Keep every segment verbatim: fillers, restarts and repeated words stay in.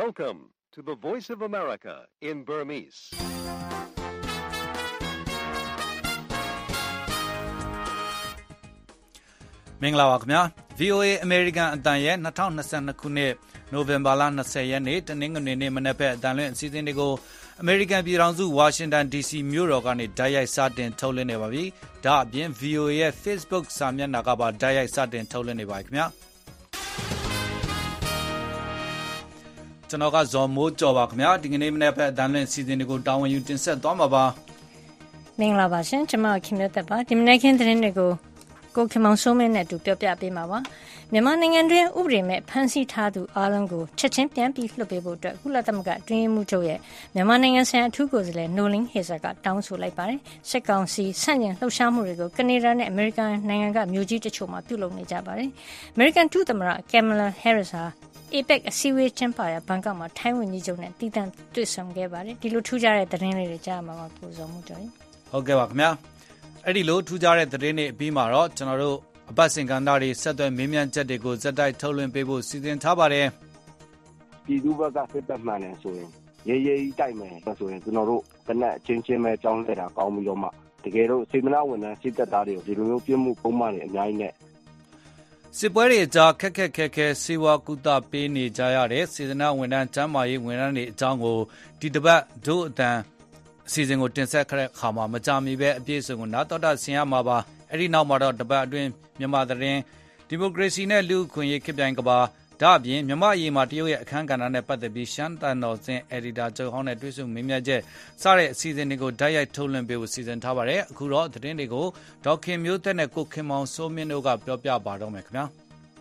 Welcome to the Voice of America in Burmese. မင်္ဂလာပါခင်ဗျာ ဗီအိုအေ American အတန်ရဲ့twenty twenty-twoခုနှစ်နိုဝင်ဘာလtwentyရက်နေ့တနင်္ဂနွေနေ့မနက်ဘက်အတန်လွင့်အစီအစဉ်တွေကို American ပြည်ထောင်စုဝါရှင်တန် ဒီစီ မြို့တော်ကနေတိုက်ရိုက်စတင်ထုတ်လွှင့်နေပါပြီ။ဒါအပြင် ဗီအိုအေ ရဲ့ Facebook စာမျက်နှာကပါတိုက်ရိုက်စတင်ထုတ်လွှင့်နေပါခင်ဗျာ။ကျွန်တော်ကဇော်မိုးကျော်ပါခင်ဗျာဒီကနေ့မနက်ဘက်အတန်လွင့်အစီအစဉ်တွေကိုတာဝန်ယူတင်ဆက်သွားမှာပါ။မင်္ဂလာပါရှင်ကျွန်မခင်မြတ်သက်ပါဒီမနက်ခင်းသတင်းတွေကိုကိုခင်မောင်စိုးမင်းနဲ့တူပြောပြပေးမှာပါမြန်မာနိုင်ငံတွင်ဥပဒေမဲ့ဖမ်းဆီးထားသူအားလုံးကိုချက်ချင်းပြန်ပြီးလွှတ်ပေးဖို့အတွက်ကုလသမဂ္ဂတွင်းမှုချုပ်ရဲ့မြန်မာနိုင်ငံဆိုင်ရာအထူးကိုယ်စားလှယ်နိုလင်းဟေဇာကတောင်းဆိုလိုက်ပါတယ်စစ်ကောင်စီဆန့်ကျင်လှုပ်ရှားမှုတွေကိုကနေဒါနဲ့အမေရိကန်နိုင်ငံကမြို့ကြီးတချို့မှာပြုလုပ်နေကြပါတယ်အမေရိကန်ဒုသမ္မတကယ်မလာဟဲရစ်ဟာ အေပက် အစည်းအဝေးကျင်းပရာဘန်ကောက်မှာထိုင်းဝန်ကြီးချုပ်နဲ့တည်တံ့တွေ့ဆုံခဲ့ပါတယ်ဒီလိုထူးခြားတဲ့သတင်းလေးတွေကြားမှာပါကိုစုံမှုကြော်ရင်ဟုတ်ကဲ့ပါခင်ဗျာအဲ့ဒီလိုထူးခြားတဲ့သတင်းတွေအပြီးမှာတော့ကျွန်တော်တို့အပတ်စဉ်ကဏ္ဍတွေဆက်သွယ်မေးမြန်းချက်တွေကိုဇက်တိုက်ထုတ်လွှင့်ပေးဖို့စီစဉ်ထားပါတယ်ပြည်သူ့ဘက်ကစစ်တပ်မှန်တယ်ဆိုရင်ရေးရေးတိုက်မယ်ဆိုရင်ကျွန်တော်တို့တနက်ချင်းချင်းပဲကြောင်းလဲတာကောင်းပြီးတော့မှတကယ်တော့စေမနာဝန်ထမ်းစစ်တပ်သားတွေကိုဒီလိုမျိုးပြစ်မှုပုံမှန်တွေအများကြီးနဲ့စစ်ပွဲတွေအကြားခက်ခက်ခဲခဲစေဝါကုသပေးနေကြရတဲ့စေတနာဝန်ထမ်းကျန်းမာရေးဝန်ထမ်းတွေအကြောင်းကိုဒီတစ်ပတ်ဒုအတန်အစီအစဉ်ကိုတင်ဆက်ခဲ့တဲ့အခါမှာမကြာမီပဲအပြည့်အစုံကိုနားတော်တာဆင်ရမှာပါအဲ့ဒီနောက်မှာတော့တပတ်အတွင်းမြန်မာသတင်းဒီမိုကရေစီနဲ့လူ့အခွင့်အရေးခေတ်ပြိုင်ကဘာဒါအပြင်မြန်မာအရေးမှာတရုတ်ရဲ့အခမ်းကဏ္ဍနဲ့ပတ်သက်ပြီးရှမ်းတန်တော်စင်အယ်ဒီတာချုပ်ဟောင်းနဲ့တွေ့ဆုံမေးမြန်းချက်စတဲ့အစီအစဉ်တွေကိုဓာတ်ရိုက်ထုတ်လွှင့်ပေးဖို့စီစဉ်ထားပါတယ်အခုတော့သတင်းတွေကိုဒေါက်ခင်မျိုးသက်နဲ့ကိုခင်မောင်စိုးမင်းတို့ကပြောပြပါတော့မယ်ခင်ဗျာ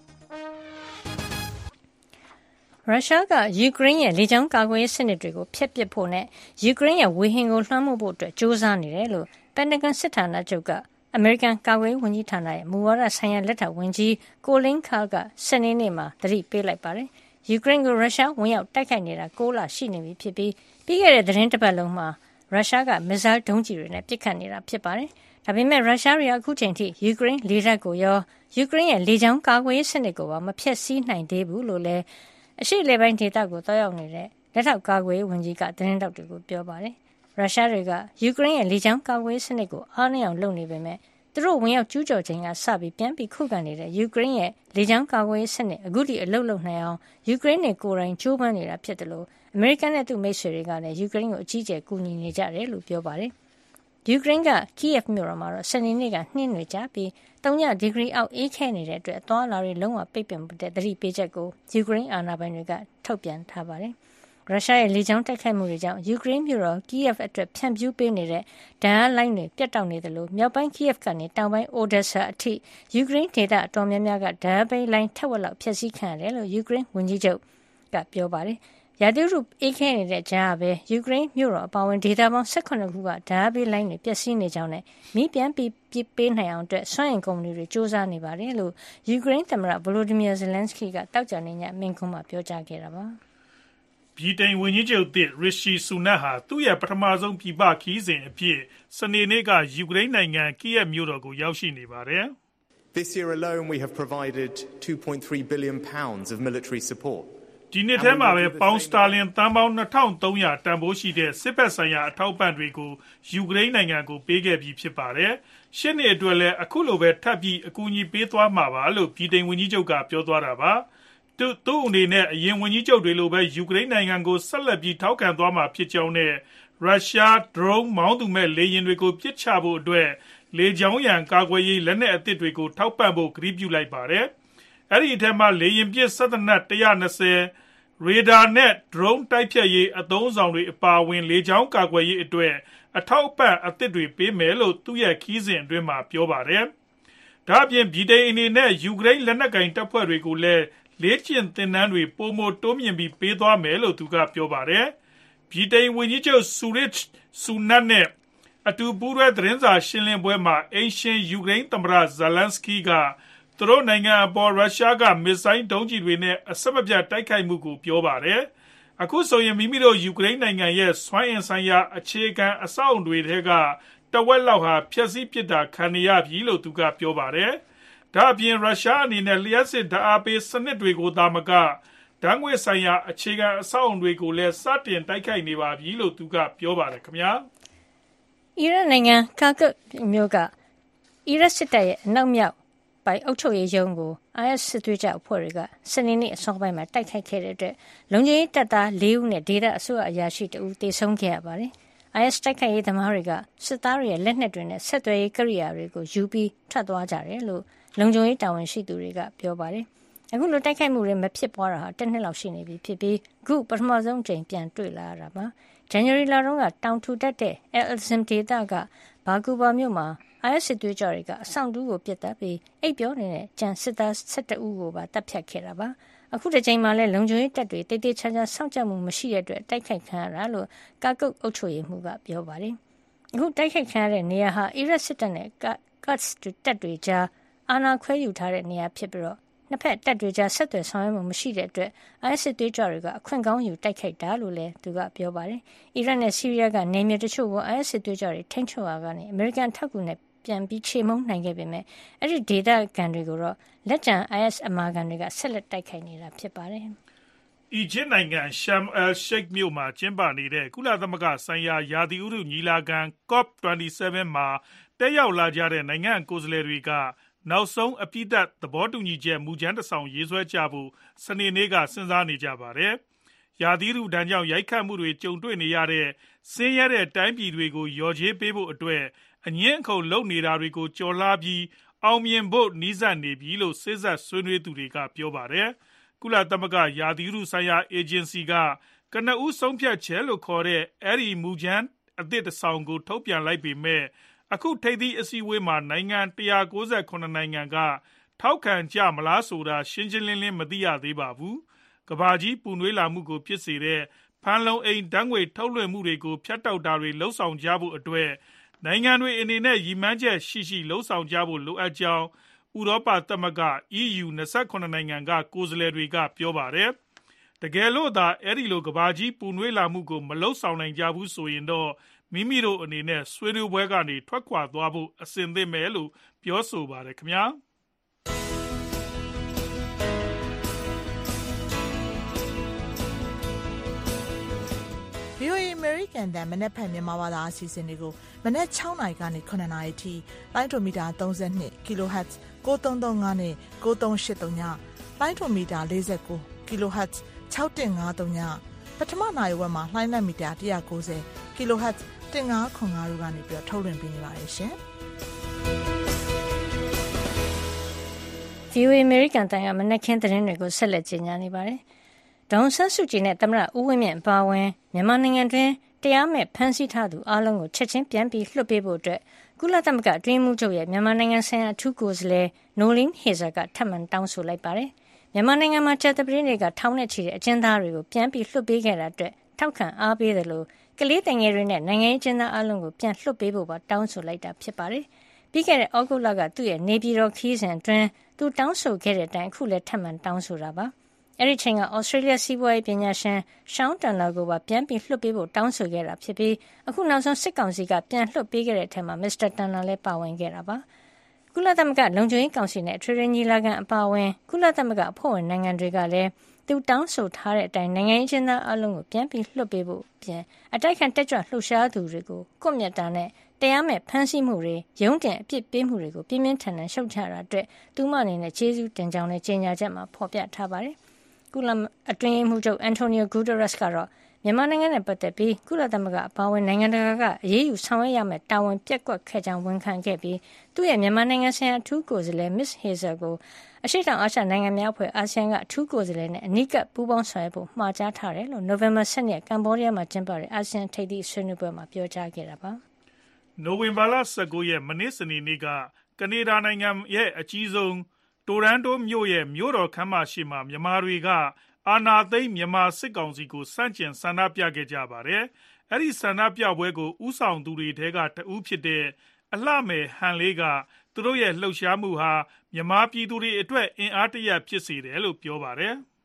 ရုရှားကယူကရိန်းရဲ့လေကြောင်းကာကွယ်ရေးစနစ်တွေကိုဖျက်ပစ်ဖို့နဲ့ယူကရိန်းရဲ့ဝေဟင်ကိုလွှမ်းမိုးဖို့အတွက်ကြိုးစားနေတယ်လို့ပန်တဂွန်စစ်ဌာနချုပ်ကအမေရိကန်ကာကွယ်ရေးဝန်ကြီးဌာနရဲ့မူဝါဒဆိုင်ရာလက်ထောက်ဝန်ကြီးကိုလင်းခါကစနေနေ့မှာသတိပေးလိုက်ပါတယ်။ယူကရိန်းကိုရုရှားဝင်ရောက်တိုက်ခိုက်နေတာ၉လရှိနေပြီဖြစ်ပြီးပြီးခဲ့တဲ့သတင်းတစ်ပတ်လုံးမှာရုရှားကမစ်ဇိုင်းဒုံးကျည်တွေနဲ့ပစ်ခတ်နေတာဖြစ်ပါတယ်။ဒါပေမဲ့ရုရှားတွေကအခုချိန်ထိယူကရိန်းလေတပ်ကိုရောယူကရိန်းရဲ့လေကြောင်းကာကွယ်ရေးစနစ်ကိုပါမဖျက်ဆီးနိုင်သေးဘူးလို့လည်းအရှိလေပိုင်းဒေသကိုတောက်ရောက်နေတဲ့လက်ထောက်ကာကွယ်ရေးဝန်ကြီးကသတင်းတောက်တွေကိုပြောပါတယ်။ရုရှားတွေကယူကရိန်းရဲ့လေကြောင်းကာကွယ်ရေးစနစ်ကိုအားနည်းအောင်လုပ်နေပေမဲ့သူတို့ဝင်ရောက်ကျူးကျော်ခြင်းကစပြီးပြန်ပြီးခုခံနေတဲ့ယူကရိန်းရဲ့လေကြောင်းကာကွယ်ရေးစနစ်အခုထိအလုပ်လုပ်နိုင်အောင်ယူကရိန်းနဲ့ကိုယ်တိုင်ကြိုးပမ်းနေတာဖြစ်တယ်လို့အမေရိကန်နဲ့သူ့မိတ်ဆွေတွေကလည်းယူကရိန်းကိုအကြီးအကျယ်ကူညီနေကြတယ်လို့ပြောပါတယ်။ယူကရိန်းကကီယက်မြို့တော်မှာတော့စနေနေ့ကနှင်းတွေကျပြီး၃ဒီဂရီအောက်အေးခဲနေတဲ့အတွက်အသွားအလာတွေလုံးဝပိတ်ပင်တဲ့သတိပေးချက်ကိုယူကရိန်းအာဏာပိုင်တွေကထုတ်ပြန်ထားပါတယ်။ရုရှားရဲ့လေကြောင်းတိုက်ခိုက်မှုတွေကြောင့်ယူကရိန်းမြို့တော်ကီယက်အတွက်ဖြန့်ဖြူးပေးနေတဲ့ဓာတ်အားလိုင်းတွေပြတ်တောက်နေတယ်လို့မြောက်ပိုင်းကီယက်ကနေတောင်ပိုင်းအိုဒက်ဆာအထိယူကရိန်းဒေသအတော်များများကဓာတ်ပေးလိုင်းထက်ဝက်လောက်ဖျက်ဆီးခံရတယ်လို့ယူကရိန်းဝန်ကြီးချုပ်ကပြောပါတယ်။ရာသီဥတုအေးခဲနေတဲ့ကြားကပဲယူကရိန်းမြို့တော်အပါအဝင်ဒေသပေါင်း၁၇ခုကဓာတ်ပေးလိုင်းတွေပျက်စီးနေကြောင်းနဲ့မိပြန်ပြီးပြပေးနိုင်အောင်အတွက်စွမ်းအင်ကုမ္ပဏီတွေစ조사နေပါတယ်လို့ယူကရိန်းသမ္မတဗလိုဒီမီယာဇယ်လန်စကီကတောက်ကြနေညမိန့်ခွန်းမှာပြောကြားခဲ့တာပါ။ဗြိတိန်ဝန်ကြီးချုပ်သစ်ရရှီဆူနက်ဟာသူ့ရဲ့ပထမဆုံးပြည်ပခရီးစဉ်အဖြစ်စနေနေ့ကယူကရိန်းနိုင်ငံကီယက်မြို့တော်ကိုရောက်ရှိနေပါတယ်။ This year alone we have provided two point three billion pounds of military support. ဒီနှစ်ထဲမှာပဲပေါင်စတာလင်သန်းပေါင်း၂၃၀၀တန်ဖိုးရှိတဲ့စစ်ဘက်ဆိုင်ရာအထောက်ပံ့တွေကိုယူကရိန်းနိုင်ငံကိုပေးခဲ့ပြီးဖြစ်ပါတယ်။ရှစ်နှစ်အတွက်လည်းအခုလိုပဲထပ်ပြီးအကူအညီပေးသွားမှာပါလို့ဗြိတိန်ဝန်ကြီးချုပ်ကပြောသွားတာပါ။သူသူအနေနဲ့အရင်ဝန်ကြီးချုပ်တွေလိုပဲယူကရိန်းနိုင်ငံကိုဆက်လက်ပြီးထောက်ခံသွားမှာဖြစ်ကြောင်းနဲ့ရုရှားဒရုန်းမောင်းသူမဲ့လေယာဉ်တွေကိုပစ်ချဖို့အတွက်လေကြောင်းရန်ကာကွယ်ရေးလက်နက်အသစ်တွေကိုထောက်ပံ့ဖို့ကတိပြုလိုက်ပါတယ်။အဲ့ဒီအထက်မှာလေယာဉ်ပစ်စက်သေနတ်one hundred twentyရေဒါနဲ့ဒရုန်းတိုက်ဖြတ်ရေးအသုံးဆောင်တွေအပါအဝင်လေကြောင်းကာကွယ်ရေးအတွက်အထောက်အပံ့အသစ်တွေပေးမယ်လို့သူ့ရဲ့ခီးစဉ်အတွင်းမှာပြောပါတယ်။ဒါ့အပြင်ဗြိတိန်အနေနဲ့ယူကရိန်းလက်နက်ကင်တပ်ဖွဲ့တွေကိုလည်းလေ့ကျင့်သင်တန်းတွေပိုမိုတိုးမြင့်ပြီးပေးသွားမယ်လို့သူကပြောပါတယ်။ဗြိတိန်ဝန်ကြီးချုပ်ဆူရစ်ဆူနတ်နဲ့အတူပူးတွဲသတင်းစာရှင်းလင်းပွဲမှာအိမ်ရှင်ယူကရိန်းသမ္မတဇလန်စကီကသူတို့နိုင်ငံအပေါ်ရုရှားကမစ်ဇိုင်းဒုံးကျည်တွေနဲ့အဆက်မပြတ်တိုက်ခိုက်မှုကိုပြောပါတယ်။အခုဆိုရင်မိမိတို့ယူကရိန်းနိုင်ငံရဲ့စွမ်းအင်ဆိုင်ရာအခြေခံအဆောက်အအုံတွေထဲကတဝက်လောက်ဟာဖျက်ဆီးပစ်တာခံနေရပြီလို့သူကပြောပါတယ်။ဒါအပြင်ရုရှားအနေနဲ့လျှပ်စစ်ဓာတ်အားပေးစနစ်တွေကိုသာမကဓာတ်ငွေ့ဆိုင်ရာအခြေခံအဆောက်အုံတွေကိုလည်းစတင်တိုက်ခိုက်နေပါပြီလို့သူကပြောပါတယ်ခင်ဗျာအီရတ်နိုင်ငံကာကွတ်မြို့ကအီရတ်စစ်တပ်ရဲ့အနောက်မြောက်ပိုင်အုပ်ချုပ်ရေးရုံးကို အိုင်အက်စ် စစ်သွေးကြွအဖွဲ့တွေကစနေနေ့အစောပိုင်းမှာတိုက်ခိုက်ခဲ့တဲ့အတွက်လုံခြုံရေးတပ်သား၄ဦးနဲ့ဒေသအစိုးရအရာရှိတဦးသေဆုံးခဲ့ရပါတယ်။ အိုင်အက်စ် တိုက်ခိုက်ရေးသမားတွေကစစ်သားတွေရဲ့လက်နက်တွေနဲ့ဆက်သွယ်ရေးကိရိယာတွေကိုယူပြီးထွက်သွားကြတယ်လို့လုံခြုံရေးတာဝန်ရှိသူတွေကပြောပါတယ်။အခုလိုတိုက်ခိုက်မှုတွေမဖြစ်ပွားတာဟာတစ်နှစ်လောက်ရှိနေပြီဖြစ်ပြီးအခုပထမဆုံးအကြိမ်ပြန်တွေ့လာရတာပါ။ ဇန်နဝါရီလတုန်းကတောင်ထူထပ်တဲ့ Al-Azim ဒေသကဘာကူဘာမြို့မှာအိုင်အက်စ် စစ်သွေးကြွတွေကအဆောင်တူးကိုပစ်တက်ပြီးအိပ်ပျောနေတဲ့ကြံစစ်သား၁၁ဦးကိုပါတပ်ဖြတ်ခဲ့တာပါ။အခုတစ်ချိန်မှာလည်းလုံခြုံရေးတပ်တွေတိတ်တိတ်ချာချာစောင့်ကြပ်မှုမရှိတဲ့အတွက်တိုက်ခိုက်ခံရတာလို့ကာကုတ်အုပ်ချုပ်ရေးမှူးကပြောပါတယ်။အခုတိုက်ခိုက်ခံရတဲ့နေရာဟာအီရတ်စစ်တပ်နဲ့ကတ်တပ်တွေကြားအာဏာခွဲယူထားတဲ့နေရာဖြစ်ပြီးတော့နှစ်ဖက်တပ်တွေကြားဆက်သွယ်ဆောင်ရွက်မှုမရှိတဲ့အတွက်အိုင်အက်စ် စစ်သွေးကြွတွေကအခွင့်ကောင်းယူတိုက်ခိုက်တာလို့လည်းသူကပြောပါတယ်။အီရတ်နဲ့ဆီးရီးယားကနေမြေတချို့ကိုအိုင်အက်စ် စစ်သွေးကြွတွေထိန်းချုပ်ရာကနေအမေရိကန်ထောက်ကူနဲ့ပြန်ပြီးချေမှုန်းနိုင်ခဲ့ပေမဲ့အဲ့ဒီဒေသခံတွေကိုတော့လက်ကျန် အိုင်အက်စ် အမာခံတွေကဆက်လက်တိုက်ခိုက်နေတာဖြစ်ပါတယ်။အီဂျစ်နိုင်ငံရှမ်အယ်ရှိတ်မြို့မှာကျင်းပနေတဲ့ကုလသမဂ္ဂဆိုင်ရာရာသီဥတုညီလာခံ ကော့ပ်၂၇ မှာတက်ရောက်လာကြတဲ့နိုင်ငံကိုယ်စားလှယ်တွေကနောက်ဆုံးအပြီးသတ်သဘောတူညီချက်မူကြမ်းတစ်စောင်ရေးဆွဲကြဖို့စနေနေ့ကစဉ်းစားနေကြပါတယ်။ရာသီဥတုဒဏ်ကြောင့်ရိုက်ခတ်မှုတွေကြုံတွေ့နေရတဲ့ဆင်းရဲတဲ့တိုင်းပြည်တွေကိုလျော်ကြေးပေးဖို့အတွက်အငင်းအခုန်လုပ်နေတာတွေကိုကျော်လွှားပြီးအောင်မြင်ဖို့နီးစပ်နေပြီလို့စေ့စပ်ဆွေးနွေးသူတွေကပြောပါတယ်။ကုလသမဂ္ဂရာသီဥတုဆိုင်ရာအေဂျင်စီကကနဦးဆုံးဖြတ်ချက်လို့ခေါ်တဲ့အဲ့ဒီမူကြမ်းအသစ်တစ်စောင်ကိုထုတ်ပြန်လိုက်ပေမဲ့အခုထိပ်သီးအစည်းအဝေးမှာနိုင်ငံ၁၉၉နိုင်ငံကထောက်ခံကြမလားဆိုတာရှင်းရှင်းလင်းလင်းမသိရသေးပါဘူး။ကမ္ဘာကြီးပူနွေးလာမှုကိုဖြစ်စေတဲ့ဖန်လုံအိမ်ဓာတ်ငွေ့ထုတ်လွှင့်မှုတွေကိုဖျက်တောက်တာတွေလှုံ့ဆော်ကြဖို့အတွက်နိုင်ငံတွေအနေနဲ့ရည်မှန်းချက်ရှိရှိလှုံ့ဆော်ကြဖို့လိုအပ်ကြောင်းဥရောပသမဂ္ဂ အီးယူ ၂၇နိုင်ငံကကိုယ်စားလှယ်တွေကပြောပါတယ်။တကယ်လို့သာအဲ့ဒီလိုကမ္ဘာကြီးပူနွေးလာမှုကိုမလှုံ့ဆော်နိုင်ကြဘူးဆိုရင်တော့မိမိတို့အနေနဲ့ဆွေးနွေးပွဲကနေထွက်ခွာသွားဖို့အဆင်သင့်ပဲလို့ပြောဆိုပါတယ်ခင်ဗျာ။ဗွီအိုအေ American တန်မနက်ဖြန်မြန်မာဘာသာအစီအစဉ်တွေကိုမနက်၆နာရီကနေ၇နာရီထိလိုင်းဒိုမီတာ၃၂ kHz ၉၃၃၅နဲ့၉၃၈၃ညလိုင်းဒိုမီတာ၄၉ kHz ၆၁၅၃ညပထမနာရီဝက်မှာလိုင်းလက်မီတာ၁၉၀ kHz ၁၅၇၅တို့ကနေပြီးထုတ်လွှင့်ပေးနေပါတယ်ရှင်။ဗွီအိုအေ American တန်ကမနက်ခင်းသတင်းတွေကိုဆက်လက်ကြီးညာနေပါတယ်။ဒေါန်ဆန်းစုကြည်နဲ့သမ္မတဦးဝင်းမြင့်အပါအဝင်မြန်မာနိုင်ငံတွင်တရားမဲ့ဖမ်းဆီးထားသူအလုံးကိုချက်ချင်းပြန်ပြီးလွှတ်ပေးဖို့အတွက်ကုလသမဂ္ဂအတွင်းမှုချုပ်ရဲ့မြန်မာနိုင်ငံဆိုင်ရာအထူးကိုယ်စားလှယ်နိုလင်းဟေဇာကထပ်မံတောင်းဆိုလိုက်ပါတယ်။မြန်မာနိုင်ငံမှာကြာသပတေးနေ့ကထောင်နဲ့ချီတဲ့အကျဉ်းသားတွေကိုပြန်ပြီးလွှတ်ပေးခဲ့တာအတွက်ထောက်ခံအားပေးတယ်လို့ကလေးတငယ်တွေနဲ့နိုင်ငံရေးကျဉ်းသားအလုံးကိုပြန်လွှတ်ပေးဖို့ပါတောင်းဆိုလိုက်တာဖြစ်ပါတယ်။ပြီးခဲ့တဲ့ဩဂုတ်လကသူ့ရဲ့နေပြည်တော်ခီးစဉ်အတွင်းသူတောင်းဆိုခဲ့တဲ့အတိုင်းအခုလည်းထပ်မံတောင်းဆိုတာပါ။အဲ့ဒီချိန်ကဩစတြေးလျစီးပွားရေးပညာရှင်ရှောင်းတန်နာကိုပါပြန်ပြီးလွှတ်ပေးဖို့တောင်းဆိုခဲ့တာဖြစ်ပြီးအခုနောက်ဆုံးစစ်ကောင်စီကပြန်လွှတ်ပေးခဲ့တဲ့အထက်မှာမစ္စတာတန်နာလည်းပါဝင်ခဲ့တာပါ။ကုလသမဂ္ဂလုံခြုံရေးကောင်စီနဲ့အထွေထွေညီလာခံအပါအဝင်ကုလသမဂ္ဂအဖွဲ့ဝင်နိုင်ငံတွေကလည်းသူတောင်းဆိုထားတဲ့အတိုင်းနိုင်ငံရေးကျင်းသားအလုံးကိုပြန်ပြီးလွှတ်ပေးဖို့ပြင်အတိုက်ခံတက်ကြွလှုပ်ရှားသူတွေကိုကွပ်မျက်တာနဲ့တရားမဲ့ဖမ်းဆီးမှုတွေရုံးတင်အပြစ်ပေးမှုတွေကိုပြင်းပြင်းထန်ထန်ရှုတ်ချတာအတွက်သူမအနေနဲ့ကျေးဇူးတင်ကြောင်းနဲ့ကြေညာချက်မှာဖော်ပြထားပါတယ်။ကုလအတွင်းရေးမှူးချုပ်အန်တိုနီယိုဂူတာရက်စ်ကတော့မြန်မာနိုင်ငံနဲ့ပတ်သက်ပြီးကုလသမဂ္ဂအပါအဝင်နိုင်ငံတကာကအရေးယူဆောင်ရွက်ရမယ့်တာဝန်ပြက်ကွက်ခဲ့ကြောင်းဝန်ခံခဲ့ပြီးသူ့ရဲ့မြန်မာနိုင်ငံဆိုင်ရာအထူးကိုယ်စားလှယ်မစ္စဟေဇာကိုအရှေ့တောင်အာရှနိုင်ငံများအဖွဲ့အာဆီယံကအထူးကိုယ်စားလှယ်နဲ့အနီးကပ်ပူးပေါင်းဆောင်ရွက်ဖို့မှာကြားထားတယ်လို့နိုဝင်ဘာ၁၂ရက်ကမ္ဘောဒီးယားမှာကျင်းပတဲ့အာဆီယံထိပ်သီးဆွေးနွေးပွဲမှာပြောကြားခဲ့တာပါ။နိုဝင်ဘာလ၁၉ရက်မနေ့စနေနေ့ကကနေဒါနိုင်ငံရဲ့အကြီးဆုံးတိုရန်တိုမြို့ရဲ့မြို့တော်ခမ်းမရှိမှာမြန်မာတွေကအာဏာသိမ်းမြန်မာစစ်ကောင်စီကိုစန့်ကျင်ဆန္ဒပြခဲ့ကြပါတယ်။အဲ့ဒီဆန္ဒပြပွဲကိုဥဆောင်သူတွေထဲကတဦးဖြစ်တဲ့အလှမယ်ဟန်လေးကသူတို့ရဲ့လှုပ်ရှားမှုဟာမြန်မာပြည်သူတွေအတွက်အင်အားတရဖြစ်စေတယ်လို့ပြောပါတယ်။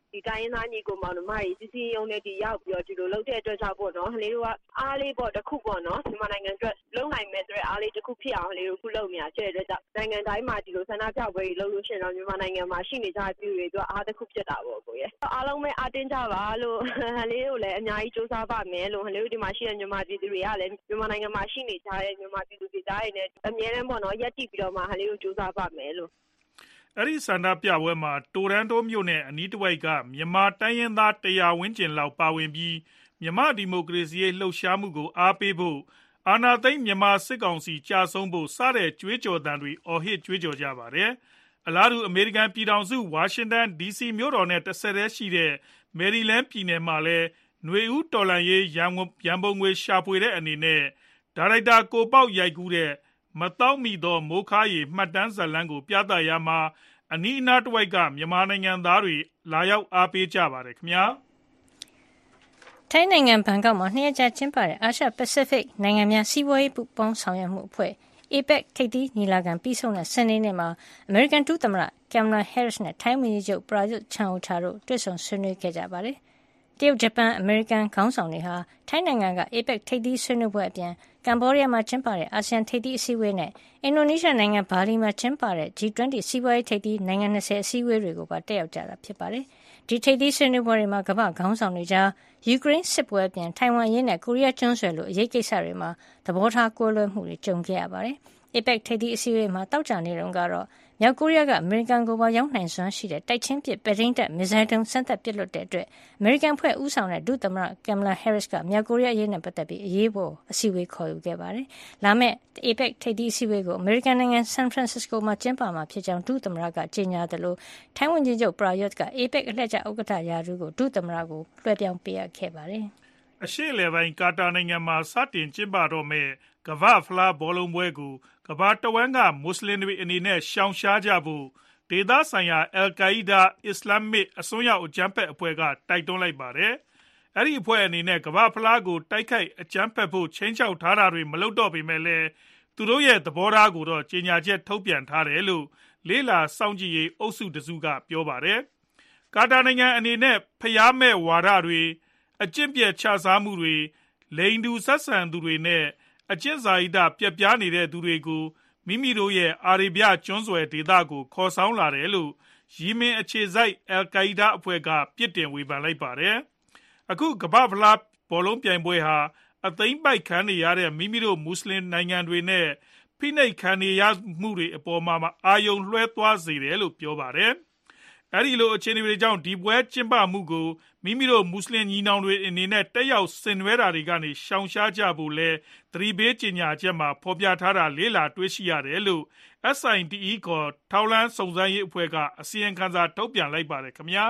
ဒီတိုင်းရင်းသားညီကိုမောင်နှမတွေစီစီယုံနဲ့ဒီရောက်ပြီးတော့ဒီလိုလုပ်တဲ့အတွက်ကြောင့်ပေါ့နော်ဟလေးတို့ကအားလေးပေါ့တစ်ခုပေါ့နော်မြန်မာနိုင်ငံအတွက်လုံနိုင်မဲ့ဆိုတဲ့အားလေးတစ်ခုဖြစ်အောင်ဟလေးတို့ခုလုပ်နေရတဲ့အတွက်ကြောင့်နိုင်ငံတိုင်းမှာဒီလိုဆန္ဒပြပွဲတွေလုပ်လို့ရှိရင်တော့မြန်မာနိုင်ငံမှာရှိနေကြတဲ့ပြည်တွေအတွက်အားတစ်ခုဖြစ်တာပေါ့ကိုရဲ့အားလုံးပဲအားတင်းကြပါလို့ဟလေးတို့လည်းအများကြီးစူးစမ်းပါမယ်လို့ဟလေးတို့ဒီမှာရှိတဲ့မြန်မာပြည်သူတွေကလည်းမြန်မာနိုင်ငံမှာရှိနေကြတဲ့မြန်မာပြည်သူတွေကြားရနဲ့အမြဲတမ်းပေါ့နော်ရက်တည်ပြီးတော့မှဟလေးတို့စူးစမ်းပါမယ်လို့အဲ့ဒီဆန္ဒပြပွဲမှာတိုရန်တိုမြို့နယ်အနီးတစ်ဝိုက်ကမြန်မာတိုင်းရင်းသားတရာဝန်းကျင်လောက်ပါဝင်ပြီးမြန်မာဒီမိုကရေစီရေးလှုပ်ရှားမှုကိုအားပေးဖို့အာဏာသိမ်းမြန်မာစစ်ကောင်စီကြာဆုံးဖို့စတဲ့ကြွေးကြော်သံတွေအော်ဟစ်ကြွေးကြော်ကြပါတယ်။အလားတူအမေရိကန်ပြည်ထောင်စုဝါရှင်တန် ဒီ စီ မြို့တော်နဲ့တစ်ဆက်တည်းရှိတဲ့မယ်ရီလန်းပြည်နယ်မှာလည်းຫນွေဦးတော်လှန်ရေးရန်ပုံငွေရှာဖွေတဲ့အနေနဲ့ဒါရိုက်တာကိုပေါက်ရိုက်ကူးတဲ့မတောက်မီသောမိုးခါရီမှတ်တမ်းဇာတ်လမ်းကိုပြသရမှာအနီးအနားတစ်ဝိုက်ကမြန်မာနိုင်ငံသားတွေလာရောက်အားပေးကြပါတယ်ခင်ဗျာထိုင်းနိုင်ငံဘန်ကောက်မှာနှစ်ရက်ကြာကျင်းပတဲ့အာရှပစိဖိတ်နိုင်ငံများစီးပွားရေးပူးပေါင်းဆောင်ရွက်မှုအဖွဲ့ အေပက် ထိပ်သီးညီလာခံပြီးဆုံးတဲ့စနေနေ့မှာအမေရိကန်ဒုသမ္မတကင်မလာဟဲရစ်နဲ့ထိုင်းဝန်ကြီးချုပ်ပရာယွတ်ချန်အိုချာတို့တွေ့ဆုံဆွေးနွေးခဲ့ကြပါတယ်တရုတ်ဂျပန်အမေရိကန်ခေါင်းဆောင်တွေဟာထိုင်းနိုင်ငံက အေပက် ထိပ်သီးဆွေးနွေးပွဲအပြင်ကမ္ဘောဒီးယားမှာကျင်းပတဲ့အာဆီယံထိပ်သီးအစည်းအဝေးနဲ့အင်ဒိုနီးရှားနိုင်ငံဘာလီမှာကျင်းပတဲ့ ဂျီ ၂၀ စီးပွားရေးထိပ်သီးနိုင်ငံ၂၀အစည်းအဝေးတွေကိုပါတက်ရောက်ကြတာဖြစ်ပါတယ်။ဒီထိပ်သီးဆွေးနွေးပွဲတွေမှာကမ္ဘာ့ခေါင်းဆောင်တွေကြားယူကရိန်းစစ်ပွဲအပြင်ထိုင်ဝမ်အရေးနဲ့ကိုရီးယားကျွန်းဆွယ်လိုအရေးကိစ္စတွေမှာသဘောထားကွဲလွဲမှုတွေကြုံခဲ့ရပါတယ်။ အေပက် ထိပ်သီးအစည်းအဝေးမှာတောက်ကြနေတုန်းကတော့မြောက်ကိုရီးယားကအမေရိကန်ကိုပါရောက်နိုင်စွမ်းရှိတဲ့တိုက်ချင်းပစ်ပဲ့ထိန်းတပ်မစ်ဇိုင်းဒုံးစမ်းသပ်ပစ်လွှတ်တဲ့အတွက်အမေရိကန်ဖွဲ့ဦးဆောင်တဲ့ဒုသမ္မတကင်မလာဟဲရစ်ကမြောက်ကိုရီးယားအရေးနဲ့ပတ်သက်ပြီးအရေးပေါ်အစည်းအဝေးခေါ်ယူခဲ့ပါတယ်။လာမယ့် အေပက် ထိပ်သီးအစည်းအဝေးကိုအမေရိကန်နိုင်ငံဆန်ဖရန်စစ္စကိုမှာကျင်းပမှာဖြစ်ကြောင်းဒုသမ္မတကကြေညာသလိုထိုင်းဝန်ကြီးချုပ်ပရာယွတ်ကအေပက်အလှည့်ကျဥက္ကဋ္ဌရာထူးကိုဒုသမ္မတကိုလွှဲပြောင်းပေးအပ်ခဲ့ပါတယ်။အရှေ့အလယ်ပိုင်းကာတာနိုင်ငံမှာစတင်ကျင်းပတော့မယ့်ကမ္ဘာ့ဖလားဘောလုံးပွဲကိုကမ္ဘာတဝန်းကမွတ်စလင်တွေအနေနဲ့ရှောင်ရှားကြဖို့ဒေသဆိုင်ရာအယ်ကိုင်ဒါအစ္စလာမစ်အစွန်းရောက်အကြမ်းဖက်အဖွဲ့ကတိုက်တွန်းလိုက်ပါတယ်။အဲ့ဒီအဖွဲ့အနေနဲ့ကမ္ဘာဖလားကိုတိုက်ခိုက်အကြမ်းဖက်ဖို့ချိန်ချောက်ထားတာတွေမလုပ်တော့ပေမဲ့လည်းသူတို့ရဲ့သဘောထားကိုတော့ကြေညာချက်ထုတ်ပြန်ထားတယ်လို့လေးလာစောင့်ကြည့်ရေးအုပ်စုတစုကပြောပါတယ်။ကာတာနိုင်ငံအနေနဲ့ဖျားမဲ့ဝါဒတွေအကျင့်ပြတ်ခြစားမှုတွေလိင်တူဆက်ဆံသူတွေနဲ့အကျင့်စာရိတ္တပြက်ပြားနေတဲ့သူတွေကိုမိမိတို့ရဲ့အာရေဗျကျွန်းဆွယ်ဒေသကိုခေါ်ဆောင်လာတယ်လို့ယီမင်အခြေစိုက်အယ်ကိုင်ဒါအဖွဲ့ကပြစ်တင်ဝေဖန်လိုက်ပါတယ်။အခုကမ္ဘာ့ဖလားဘောလုံးပြိုင်ပွဲဟာအသိမ်းပိုက်ခံနေရတဲ့မိမိတို့မွတ်စလင်နိုင်ငံတွေနဲ့ဖိနှိပ်ခံနေရမှုတွေအပေါ်မှာအာရုံလွှဲသွားစေတယ်လို့ပြောပါတယ်။အဲဒီလိုအခြေအနေတွေကြောင့်ဒီပွဲကျင်းပမှုကိုမိမိတို့မွတ်စလင်ညီနောင်တွေအနေနဲ့တက်ရောက်ဆင်နွှဲတာတွေကနေရှောင်ရှားကြဖို့လဲသတိပေးကြေညာချက်မှာဖော်ပြထားတာလေးလာတွေ့ရှိရတယ်လို့ အက်စ် အိုင် တီ အီ ခေါ်ထောက်လှမ်းစုံစမ်းရေးအဖွဲ့ကအစီရင်ခံစာထုတ်ပြန်လိုက်ပါတယ်ခင်ဗျာ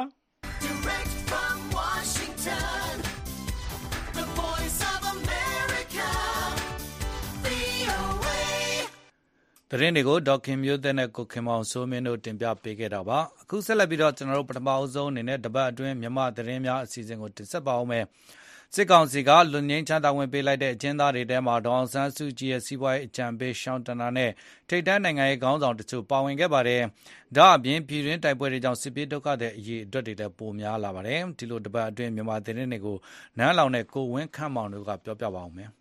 သတင်းတွေကိုဒေါက်ခင်မျိုးသက်နဲ့ကိုခင်မောင်စိုးမင်းတို့တင်ပြပေးခဲ့တာပါအခုဆက်လက်ပြီးတော့ကျွန်တော်တို့ပထမအဆုံးအနေနဲ့တပတ်အတွင်းမြန်မာသတင်းများအစီအစဉ်ကိုတင်ဆက်ပါအောင်မယ်စစ်ကောင်စီကလွန်ငင်းချတာဝင်ပေးလိုက်တဲ့အကျဉ်းသားတွေထဲမှာဒေါအောင်ဆန်းစုကြည်ရဲ့စီးပွားရေးအကြံပေးရှောင်းတနာနဲ့ထိပ်တန်းနိုင်ငံရေးခေါင်းဆောင်တချို့ပါဝင်ခဲ့ပါတယ်ဒါအပြင်ပြည်တွင်းတိုက်ပွဲတွေကြောင့်စစ်ပြေးဒုက္ခတွေအရေးအတွက်တွေလည်းပိုများလာပါတယ်ဒီလိုတပတ်အတွင်းမြန်မာသတင်းတွေကိုနန်းလောင်နဲ့ကိုဝင်းခန့်မောင်တို့ကပြောပြပါအောင်မယ်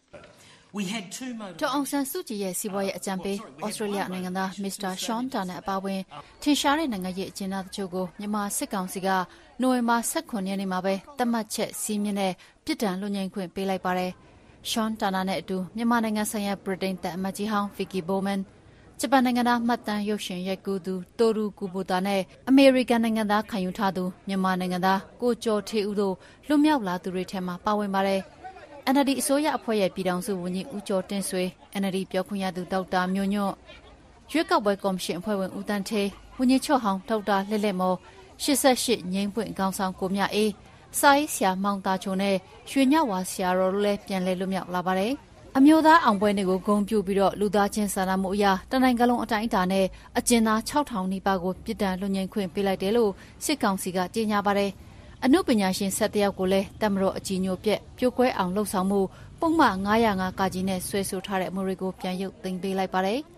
ဒေါအောင်ဆန်းစုကြည်ရဲ့စီးပွားရေးအကြံပေးဩစတြေးလျနိုင်ငံသားမစ္စတာရှောင်းတာနဲ့အပါအဝင်ထင်ရှားတဲ့နိုင်ငံရေးအကျဉ်းသားတချို့ကိုမြန်မာစစ်ကောင်စီကနိုဝင်ဘာ၁၇ရက်နေ့မှာပဲသတ်မှတ်ချက်စီးမြင့်တဲ့ပြစ်ဒဏ်လွတ်ငြိမ်းခွင့်ပေးလိုက်ပါတယ်။ရှောင်းတာနာနဲ့အတူမြန်မာနိုင်ငံဆိုင်ရာဗြိတိန်တပ်အမတ်ကြီးဟောင်းဗီကီဘိုမန်ဂျပန်နိုင်ငံသားမှတ်တမ်းရုပ်ရှင်ရိုက်ကူးသူတိုရူကူဘိုတာနဲ့အမေရိကန်နိုင်ငံသားခံယူထားသူမြန်မာနိုင်ငံသားကိုကျော်ထေဦးတို့လွတ်မြောက်လာသူတွေထဲမှာပါဝင်ပါတယ်။ အန် အယ် ဒီ အစိုးရအဖွဲ့ရဲ့ပြည်ထောင်စုဝန်ကြီးဦးကျော်တင့်ဆွေ အန် အယ် ဒီ ပြောခွင့်ရသူဒေါက်တာမျိုးညွန့်ရွေးကောက်ပွဲကော်မရှင်အဖွဲ့ဝင်ဦးတန်းဌေးဝန်ကြီးချုပ်ဟောင်းဒေါက်တာလက်လက်မော်ရှစ်ဆယ့်ရှစ်ငိမ့်ပွင့်ခေါင်းဆောင်ကိုမြအေးစာရေးဆရာမောင်သားချိုနဲ့ရွှေညဝါဆရာတော်တို့လည်းပြန်လည်လွတ်မြောက်လာပါတယ်။အမျိုးသားအောင်ပွဲတွေကိုဂုဏ်ပြုပြီးတော့လူသားချင်းစာနာမှုအရာတနိုင်ငံလုံးအတိုင်းအတာနဲ့အကျဉ်းသား၆ထောင်နီးပါးကိုပြည်တံလွတ်ငြိမ်းခွင့်ပေးလိုက်တယ်လို့စစ်ကောင်စီကကြေညာပါတယ်။အနုပညာရှင်၁၁ယောက်ကိုလည်းတမတော်အကြီးညိုပြက်ပြိုကွဲအောင်လှုပ်ဆောင်မှုပုံမှန်ငါး၀၅ကကြီးနဲ့ဆွဲဆိုထားတဲ့အမှုတွေကိုပြန်ရုပ်သိမ်းပေးလိုက်ပါတယ်။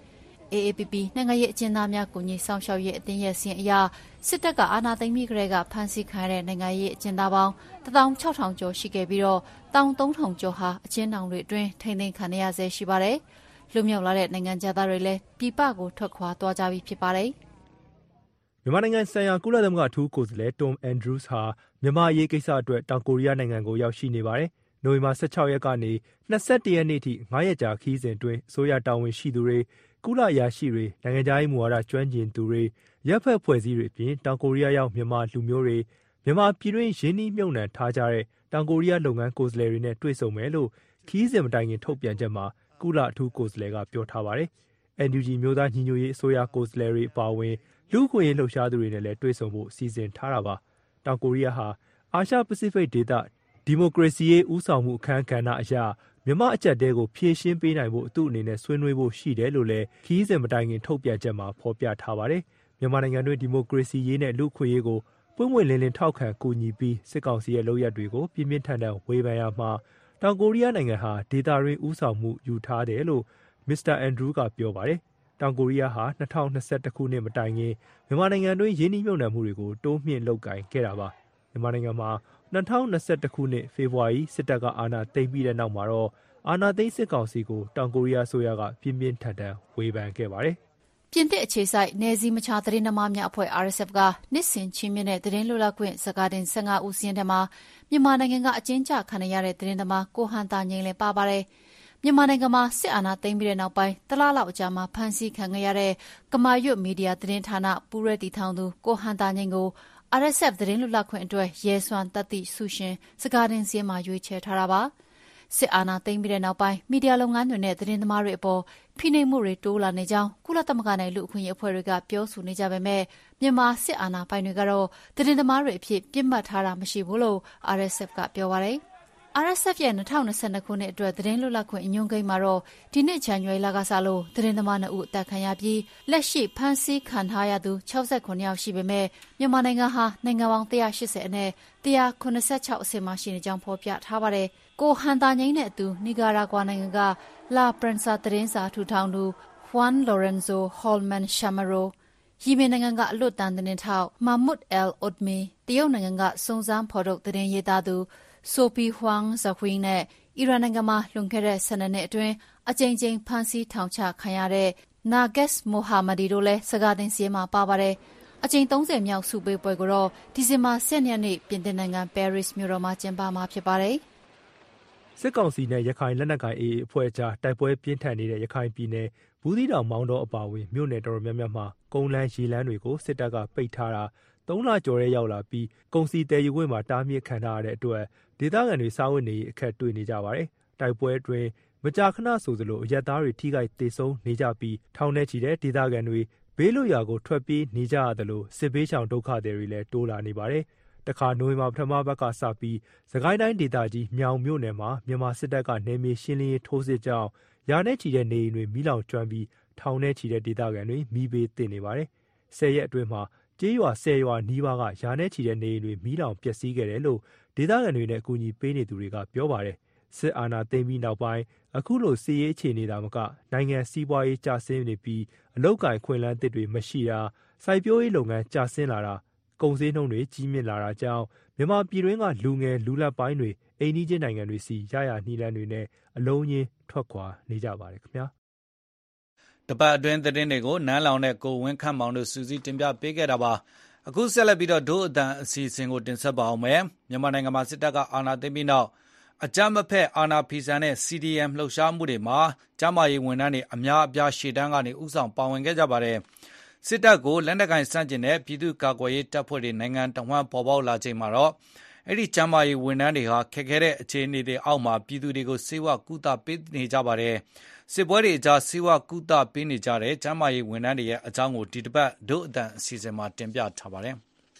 A A P P နိုင်ငံရေးအကျဉ်းသားများကူညီဆောင်ရှောက်ရေးအသင်းရဲ့စီရင်အရစစ်တပ်ကအာဏာသိမ်းပြီးကတည်းကဖမ်းဆီးခံရတဲ့နိုင်ငံရေးအကျဉ်းသားပေါင်းတစ်သောင်းခြောက်ထောင်ကျော်ရှိခဲ့ပြီးတော့တစ်သောင်းသုံးထောင်ကျော်ဟာအကျဉ်းထောင်တွေအတွင်းထိန်းသိမ်းခံရဆဲရှိပါတယ်။လွတ်မြောက်လာတဲ့နိုင်ငံသားတွေလည်းပြည်ပကိုထွက်ခွာသွားကြပြီဖြစ်ပါတယ်။မြန်မာနိုင်ငံဆိုင်ရာကုလသမဂ္ဂအထူးကိုယ်စားလှယ် Tom Andrews ဟာမြန်မာရေးကိစ္စအတွက်တောင်ကိုရီးယားနိုင်ငံကိုရောက်ရှိနေပါတယ်။နိုဝင်ဘာ၁၆ရက်ကနေ၂၁ရက်နေ့ထိငါးရက်ကြာခီးစဉ်အတွင်းအစိုးရတာဝန်ရှိသူတွေကုလအရာရှိတွေနိုင်ငံခြားရေးမူဝါဒကျွမ်းကျင်သူတွေရပ်ဖက်ဖွဲ့စည်းတွေအပြင်တောင်ကိုရီးယားရောက်မြန်မာလူမျိုးတွေမြန်မာပြည်တွင်းရင်းနှီးမြှုပ်နှံထားကြတဲ့တောင်ကိုရီးယားလုပ်ငန်းကိုယ်စားလှယ်တွေနဲ့တွေ့ဆုံမယ်လို့ခီးစဉ်မတိုင်ခင်ထုတ်ပြန်ချက်မှာကုလအထူးကိုယ်စားလှယ်ကပြောထားပါတယ်။ N U G မျိုးသားညီညွတ်ရေးအစိုးရကိုယ်စားလှယ်တွေအပါအဝင်လူ့အခွင့်အရေးလှုပ်ရှားသူတွေနဲ့လည်းတွေ့ဆုံဖို့စီစဉ်ထားတာပါ။တောင်ကိုရီးယားဟာအာရှပစိဖိတ်ဒေသဒီမိုကရေစီရေးဦးဆောင်မှုအခမ်းကဏ္ဍအရာမြန်မာအကြက်တဲကိုဖြည့်ရှင်းပေးနိုင်ဖို့သူ့အနေနဲ့ဆွေးနွေးဖို့ရှိတယ်လို့လည်းခီးစဉ်မတိုင်ခင်ထုတ်ပြန်ချက်မှာဖော်ပြထားပါတယ်။မြန်မာနိုင်ငံတွင်းဒီမိုကရေစီရေးနဲ့လူ့အခွင့်အရေးကိုပွင့်ပွင့်လင်းလင်းထောက်ခံကူညီပြီးစစ်ကောင်စီရဲ့လုပ်ရပ်တွေကိုပြင်းပြင်းထန်ထန်ဝေဖန်ရမှာတောင်ကိုရီးယားနိုင်ငံဟာဒေသတွင်းဦးဆောင်မှုယူထားတယ်လို့မစ္စတာအန်ဒရူးကပြောပါတယ်။တောင်ကိုရီးယားဟာ၂၀၂၁ခုနှစ်မတိုင်ခင်မြန်မာနိုင်ငံတွင်းရင်းနှီးမြှုပ်နှံမှုတွေကိုတိုးမြှင့်လုပ်ကိုင်ခဲ့တာပါ။မြန်မာနိုင်ငံမှာ၂၀၂၁ခုနှစ်ဖေဖော်ဝါရီစစ်တပ်ကအာဏာသိမ်းပြီးတဲ့နောက်မှာတော့အာဏာသိမ်းစစ်ကောင်စီကိုတောင်ကိုရီးယားအစိုးရကပြင်းပြင်းထန်ထန်ဝေဖန်ခဲ့ပါတယ်။ပြင်သစ်အခြေစိုက်နယ်စည်းမခြားသတင်းသမားများအဖွဲ့ R S F ကနှစ်စဉ်ချင်းမြင့်တဲ့သတင်းလွတ်လပ်ခွင့်စကားတင်၁၅ဦးစီးရင်ထဲမှာမြန်မာနိုင်ငံကအကျဉ်းချခံရတဲ့သတင်းသမားကိုဟန်တာငိမ့်လည်းပါပါတယ်။မြန်မာနိုင်ငံမှာစစ်အာဏာသိမ်းပြီးတဲ့နောက်ပိုင်းတလလောက်အကြာမှာဖမ်းဆီးခံခဲ့ရတဲ့ကမာရွတ်မီဒီယာသတင်းဌာနပူးရဲတီထောင်သူကိုဟန်တာငိမ့်ကို R S F သတင်းလွတ်လပ်ခွင့်အတွက်ရဲစွမ်းတတ်သိဆုရှင်စကားတင်စည်းမှာရွေးချယ်ထားတာပါ။စစ်အာဏာသိမ်းပြီးတဲ့နောက်ပိုင်းမီဒီယာလုပ်ငန်းတွေနဲ့သတင်းသမားတွေအပေါ်ဖိနှိပ်မှုတွေတိုးလာနေကြောင်းကုလသမဂ္ဂနဲ့လူ့အခွင့်အရေးအဖွဲ့တွေကပြောဆိုနေကြပေမဲ့မြန်မာစစ်အာဏာပိုင်တွေကတော့သတင်းသမားတွေအဖြစ်ပြစ်မှတ်ထားတာမရှိဘူးလို့ R S F ကပြောပါတယ်။ R S F ရဲ့၂၀၂၂ခုနှစ်အတွက်သတင်းလွတ်လပ်ခွင့်အညွှန်းကိန်းမှာတော့ဒီနှစ်ဇန်နဝါရီလကစလို့သတင်းသမားနှစ်ဦးအသက်ခံရပြီးလက်ရှိဖမ်းဆီးခံထားရသူ၆၉ယောက်ရှိပေမဲ့မြန်မာနိုင်ငံဟာနိုင်ငံပေါင်း၁၈၀အနက်၁၇၆အဆင့်မှာရှိနေကြောင်းဖော်ပြထားပါတယ်။ကိုဟန်တာငိမ့်နဲ့အတူနီကာရာဂွာနိုင်ငံကလာပရင်ဆာသတင်းစာထူထောင်သူ Juan Lorenzo Holman Chamorro ယီမင်နိုင်ငံကအလွတ်တန်းသတင်းထောက် Mahmoud El Odmi တရုတ်နိုင်ငံကစုံစမ်းဖော်ထုတ်သတင်းရေးသားသူSophie Huang Zhuang နဲ့အီရန်နိုင်ငံမှာလွန်ခဲ့တဲ့၁၂နှစ်အတွင်းအကြိမ်ကြိမ်ဖမ်းဆီးထောင်ချခံရတဲ့ Narges Mohammadi တို့လည်းစကားတင်စည်းမှာပါပါတယ်။အကြိမ်၃၀မြောက်စုပေးပွဲကိုတော့ဒီဇင်ဘာ၁၂ရက်နေ့ပြင်သစ်နိုင်ငံပဲရစ်မြို့တော်မှာကျင်းပမှာဖြစ်ပါတယ်။စစ်ကောင်စီနဲ့ရခိုင်လက်နက်ကိုင် A A အဖွဲ့ကြားတိုက်ပွဲပြင်းထန်နေတဲ့ရခိုင်ပြည်နယ်ဘူးသီးတောင်မောင်းတော်အပါအဝင်မြို့နယ်တော်တော်များများမှာကုန်းလမ်းရေလမ်းတွေကိုစစ်တပ်ကပိတ်ထားတာသုံးလကျော်ရဲရောက်လာပြီးကုန်စည်တည်ယူခွင့်မှာတားမြစ်ခံထားရတဲ့အတွက်ဒေသခံတွေစားဝတ်နေရေးအခက်တွေ့နေကြပါတယ်။တိုက်ပွဲအတွင်းမကြာခဏဆိုသလိုအရက်သားတွေထိခိုက်ဒေဆုံးနေကြပြီးထောင်ထဲချီတဲ့ဒေသခံတွေဘေးလွတ်ရာကိုထွက်ပြေးနေကြရတယ်လို့စစ်ဘေးရှောင်ဒုက္ခသည်တွေလည်းတိုးလာနေပါတယ်။တခါနိုဝင်ဘာပထမဘက်ကစပြီးစကိုင်းတိုင်းဒေသကြီးမြောင်မြို့နယ်မှာမြန်မာစစ်တပ်ကနေမြေရှင်းလင်းရေးထိုးစစ်ကြောင်းရာနဲ့ချီတဲ့နေအိမ်တွေမိလောင်ကျွမ်းပြီးထောင်ထဲချီတဲ့ဒေသခံတွေမိဘေးသင့်နေပါတယ်။ဆယ်ရက်အတွင်းမှာကျေးရွာဆယ်ရွာနီးပါးကရာနဲ့ချီတဲ့နေအိမ်တွေမိလောင်ပျက်စီးခဲ့တယ်လို့ဒေသခံတွေနဲ့အကူအညီပေးနေသူတွေကပြောပါတယ်။စစ်အာဏာသိမ်းပြီးနောက်ပိုင်းအခုလိုစီးရေးအခြေအနေတာမကနိုင်ငံစီးပွားရေးကျဆင်းနေပြီးအလုတ်ကင်ခွင်လန်းတစ်တွေမရှိတာစိုက်ပျိုးရေးလုပ်ငန်းကျဆင်းလာတာကုန်စည်နှုန်းတွေကြီးမြင့်လာတာကြောင့်မြန်မာပြည်တွင်းကလူငယ်လူလတ်ပိုင်းတွေအိမ်နီးချင်းနိုင်ငံတွေစီရရနှီးလန်းတွေနဲ့အလုံးရင်းထွက်ခွာနေကြပါတယ်ခင်ဗျာတပတ်အတွင်းသတင်းတွေကိုနန်းလောင်နဲ့ကိုဝင်းခန့်မောင်တို့စူးစီးတင်ပြပေးခဲ့တာပါအခုဆက်လက်ပြီးတော့ဒို့အတန်အစီအစဉ်ကိုတင်ဆက်ပါအောင်မယ်မြန်မာနိုင်ငံမှာစစ်တပ်ကအာဏာသိမ်းပြီးနောက်အကြမ်းမဖက်အာဏာဖီဆန်တဲ့ C D M လှုပ်ရှားမှုတွေမှာကျန်းမာရေးဝန်ထမ်းတွေအများအပြားရှေ့တန်းကနေဥဆောင်ပါဝင်ခဲ့ကြပါတယ်စစ်တပ်ကိုလက်နက်ကင်စန့်ကျင်တဲ့ပြည်သူ့ကာကွယ်ရေးတပ်ဖွဲ့တွေနိုင်ငံတော်လှန်ပေါ်ပေါက်လာချိန်မှာတော့အဲ့ဒီကျန်းမာရေးဝန်ထမ်းတွေဟာခက်ခဲတဲ့အခြေအနေတွေအောက်မှာပြည်သူတွေကိုစေဝါကုသပေးနေကြပါတယ်စစ်ပွဲတွေအကြားစေဝါကုသပေးနေကြတဲ့ကျန်းမာရေးဝန်ထမ်းတွေရဲ့အကြောင်းကိုဒီတစ်ပတ်ဒို့အတန်အစီအစဉ်မှာတင်ပြထားပါတယ်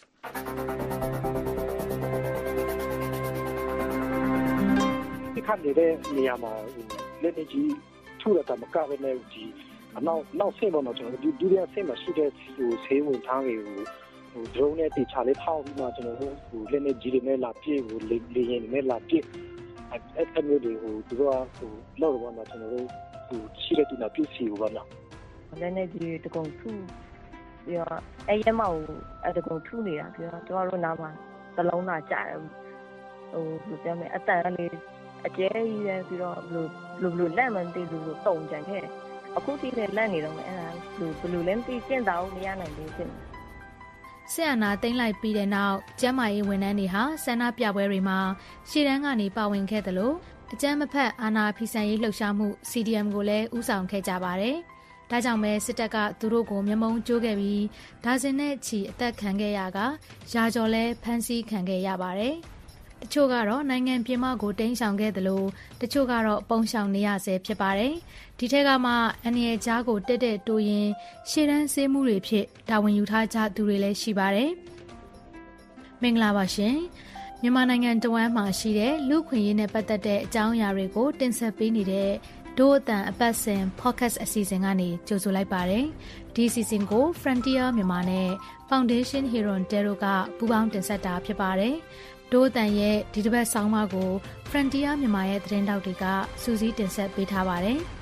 ဒီခါနေတဲ့နေရာမှာလက်နေကြီးထူတာမကဘဲနဲ့ဒီအနောက်နောက်ဆင်းတော့ကျွန်တော်ဒီဒုတိယဆင်းမှာရှိတဲ့ဟိုဆေးဝင်ထားတွေကိုဟို drone နဲ့တေချာလေးထောက်ပြီးမှကျွန်တော်တို့ဟိုလက်နေကြီးတွေနဲ့လာပြည့်ဟိုလေလေရင်တွေနဲ့လာပြည့်အဲ့အဲ့မျိုးတွေဟိုသူတို့ကဟိုလောက်တော့မှကျွန်တော်တို့ဟိုရှိတဲ့ဒီနာပြည့်စီဟိုပါလားလက်နဲ့ကြီးတကုံထုပြီးတော့အဲရဲမောက်အတကုံထုနေတာပြီးတော့ကျွန်တော်တို့နားမှာသလုံးသားကြတယ်ဟိုဘယ်လိုပြောမလဲအတန်လေးအကျဲကြီးပဲပြီးတော့ဘယ်လိုဘယ်လိုလက်မှန်တည်လို့တုံကြံခဲ့အခုထိလည်းလက်နေတော့အဲ့ဒါဘယ်လိုဘယ်လိုလဲမသိကျင့်တာမရနိုင်ဘူးဖြစ်နေဆက်အနာသိမ့်လိုက်ပြီးတဲ့နောက်ကျန်းမာရေးဝန်ထမ်းတွေဟာဆန္ဒပြပွဲတွေမှာရှေ့တန်းကနေပါဝင်ခဲ့သလိုအကြမ်းမဖက်အာဏာဖီဆန်ရေးလှုပ်ရှားမှု စီ ဒီ အမ် ကိုလည်းဦးဆောင်ခဲ့ကြပါတယ်။ဒါကြောင့်ပဲစစ်တပ်ကသူတို့ကိုမျက်မှောင်ကျိုးခဲ့ပြီးဒါဇင်နဲ့ချီအသက်ခံခဲ့ရကရာကျော်လဲဖမ်းဆီးခံခဲ့ရပါတယ်။တချို့ကတော့နိုင်ငံပြင်ပကိုတိမ်းရှောင်ခဲ့သလိုတချို့ကတော့ပုံရှောင်နေရဆဲဖြစ်ပါတယ်။ဒီထက်ကမှအန်ရကြားကိုတက်တက်တိုးရင်ရှေ့တန်းဆေးမှုတွေဖြစ်တာဝန်ယူထားကြသူတွေလည်းရှိပါတယ်။မင်္ဂလာပါရှင်။မြန်မာနိုင်ငံတဝမ်းမှာရှိတဲ့လူခွင့်ရေးနဲ့ပတ်သက်တဲ့အကြောင်းအရာတွေကိုတင်ဆက်ပေးနေတဲ့ဒို့အတန်အပတ်စဉ် podcast အစီအစဉ်ကနေကြိုဆိုလိုက်ပါတယ်။ဒီအစီအစဉ်ကို Frontier မြန်မာနဲ့ Foundation Hero Tero ကပူးပေါင်းတင်ဆက်တာဖြစ်ပါတယ်။ဒို့အတန်ရဲ့ဒီတစ်ပတ်ဆောင်းပါးကို Frontier မြန်မာရဲ့သတင်းတောက်တွေကစူးစီးတင်ဆက်ပေးထားပါတယ်။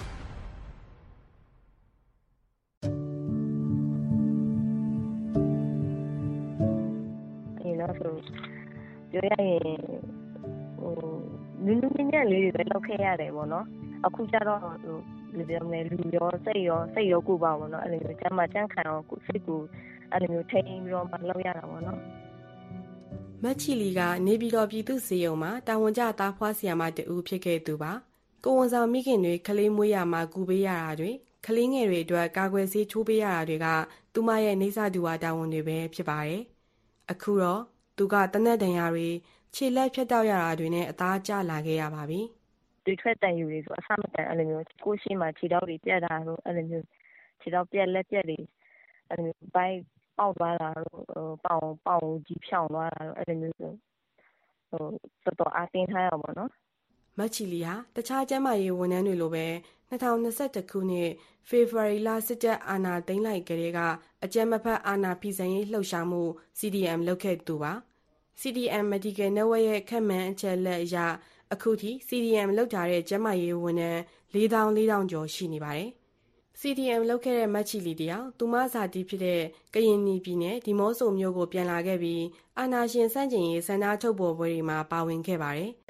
ဒီတော့ဆိုပြောရရင်ဟိုနူးနူးညံ့ညံ့လေးတွေပဲလောက်ခဲ့ရတယ်ပေါ့နော်အခုကျတော့ဟိုလူပြောမယ်လူရောစိတ်ရောစိတ်ရောကိုပါပေါ့နော်အဲ့လိုမျိုးကျမ်းမာကျန်းခံအောင်ကိုစိတ်ကိုအဲ့လိုမျိုးထိန်းပြီးတော့မှလောက်ရတာပေါ့နော်မတ်ချီလီကနေပြည်တော်ပြည်သူ့စေယုံမှာတာဝန်ကျသားဖွားဆီယာမတူဖြစ်ခဲ့သူပါကိုဝန်ဆောင်မိခင်တွေကလေးမွေးရမှာကူပေးရတာတွေကလေးငယ်တွေအတွက်ကာကွယ်ဆေးချိုးပေးရတာတွေကသူမရဲ့နေစာသူဝါတာဝန်တွေပဲဖြစ်ပါတယ်အခုတော့သူကတနက်တန်ရာတွေခြေလက်ဖြတ်တောက်ရတာတွေနဲ့အသားကျလာခဲ့ရပါပြီတွေထွက်တန်ယူတွေဆိုအဆမတန်အဲ့လိုမျိုးကိုရှိမှခြေတော့တွေပြက်တာလို့အဲ့လိုမျိုးခြေတော့ပြက်လက်ပြက်တွေအဲ့လိုမျိုးဘိုက်ပေါက်သွားတာလို့ပေါင်ပေါင်ကြီးဖြောင်းသွားတာလို့အဲ့လိုမျိုးဆိုဟိုတော်တော်အတင်းထားရပါတော့မတ်ချီလီဟာတခြားကျန်းမာရေးဝန်ထမ်းတွေလိုပဲ၂၀၂၁ခုနှစ်ဖေဖော်ဝါရီလစစ်တပ်အာဏာသိမ်းလိုက်ကလေးကအကြမ်းမဖက်အာဏာဖီဆန်ရေးလှုပ်ရှားမှု စီ ဒီ အမ် လုပ်ခဲ့သူပါ စီ ဒီ အမ် Medical Network ရဲ့ခန့်မှန်းအချက်လက်အရအခုထိ စီ ဒီ အမ် လုပ်ထားတဲ့ကျန်းမာရေးဝန်ထမ်းလေးသောင်းလေးထောင်ကျော်ရှိနေပါတယ်။ စီ ဒီ အမ် လုပ်ခဲ့တဲ့မတ်ချီလီတယောက်သူမဇာတိဖြစ်တဲ့ကရင်ပြည်နယ်ဒီမော့ဆိုမြို့ကိုပြန်လာခဲ့ပြီးအာဏာရှင်စန့်ကျင်ရေးဆန္ဒထုတ်ဖော်ပွဲတွေမှာပါဝင်ခဲ့ပါတယ်။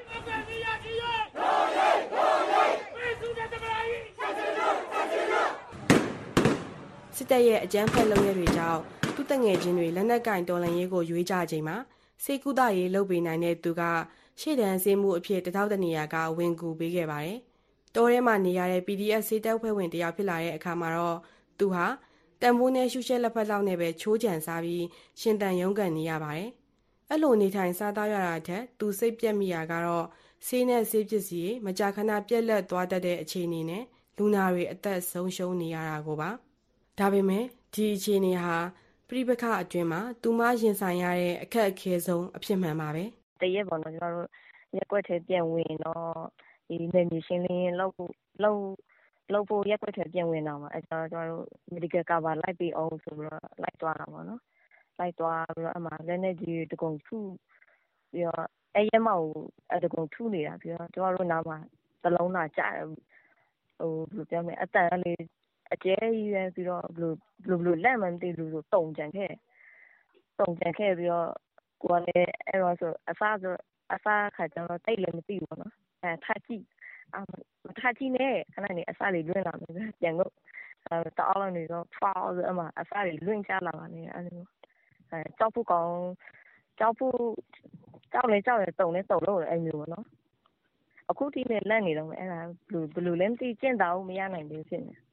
စစ်တပ်ရဲ့အကြမ်းဖက်လုပ်ရတွေကြောင့်သူ့တငယ်ချင်းတွေလက်နက်ကင်တော်လှန်ရေးကိုရွေးကြချိန်မှာစေကူတာရေးလုပ်ပေးနိုင်တဲ့သူကရှေ့တန်းစေမှုအဖြစ်တထောက်တနေရာကဝင်ကူပေးခဲ့ပါတယ်။တောထဲမှာနေရတဲ့ ပီ ဒီ အက်ဖ် စေတပ်ဖွဲ့ဝင်တယောက်ဖြစ်လာတဲ့အခါမှာတော့သူဟာတန်ဖိုးနဲ့ရှုရှက်လက်ဖက်လောက်နဲ့ပဲချိုးချံစားပြီးရှင်တန်ရုန်းကန်နေရပါတယ်။အဲ့လိုနေထိုင်စားသားရတာထက်သူစိတ်ပြက်မိတာကတော့ဆေးနဲ့ဆေးပစ္စည်းမကြာခဏပြက်လက်သွားတတ်တဲ့အခြေအနေနဲ့လူနာတွေအသက်ဆုံးရှုံးနေရတာကိုပါ။ဒါပေမဲ့ဒီအခြေအနေဟာပြိပခအတွင်းမှာသူမရင်ဆိုင်ရတဲ့အခက်အခဲဆုံးအဖြစ်မှန်ပါပဲတရက်ပေါ့နော်ကျွန်တော်တို့ရက်ွက်ထဲပြန်ဝင်တော့ဒီနေမီရှင်းလင်းလောက်လောက်လောက်ဖို့ရက်ွက်ထဲပြန်ဝင်တော့မှာအဲကျွန်တော်တို့ medical cover လိုက်ပြီးအောင်ဆိုပြီးတော့လိုက်သွားတာပေါ့နော်လိုက်သွားပြီးတော့အမှလက်နေကြီးတကုံထုပြီးတော့အဲရဲမောက်အတကုံထုနေတာပြီးတော့ကျွန်တော်တို့နားမှာသလုံးသားကြတယ်ဟိုဘယ်လိုပြောမလဲအတန်လေးအကျဲကြီးပဲပြီးတော့ဘယ်လိုဘယ်လိုလက်မှန်တည်လို့တုံကြံခဲ့တုံကြံခဲ့ပြီးတော့ကိုယ်လည်းအဲ့တော့ဆိုအစားဆိုအစားခါကျတော့တိတ်လည်းမသိဘူးနော်အဲထားကြည့်အမထားကြည့်နဲ့ခဏနေအစားလေးလွင့်လာမယ်ပြန်တော့အဲတောင်းလို့နေတော့ဖောက်ဆိုအမအစားလေးလွင့်ချလာပါနေအဲ့လိုအဲကြောက်ဖို့ကောင်းကြောက်ဖို့ကြောက်လေကြောက်လေတုံလေတုံလို့အဲ့မျိုးပေါ့နော်အခုထိလည်းလက်နေတော့အဲ့ဒါဘယ်လိုဘယ်လိုလဲမသိကျင့်တာမရနိုင်ဘူးဖြစ်နေ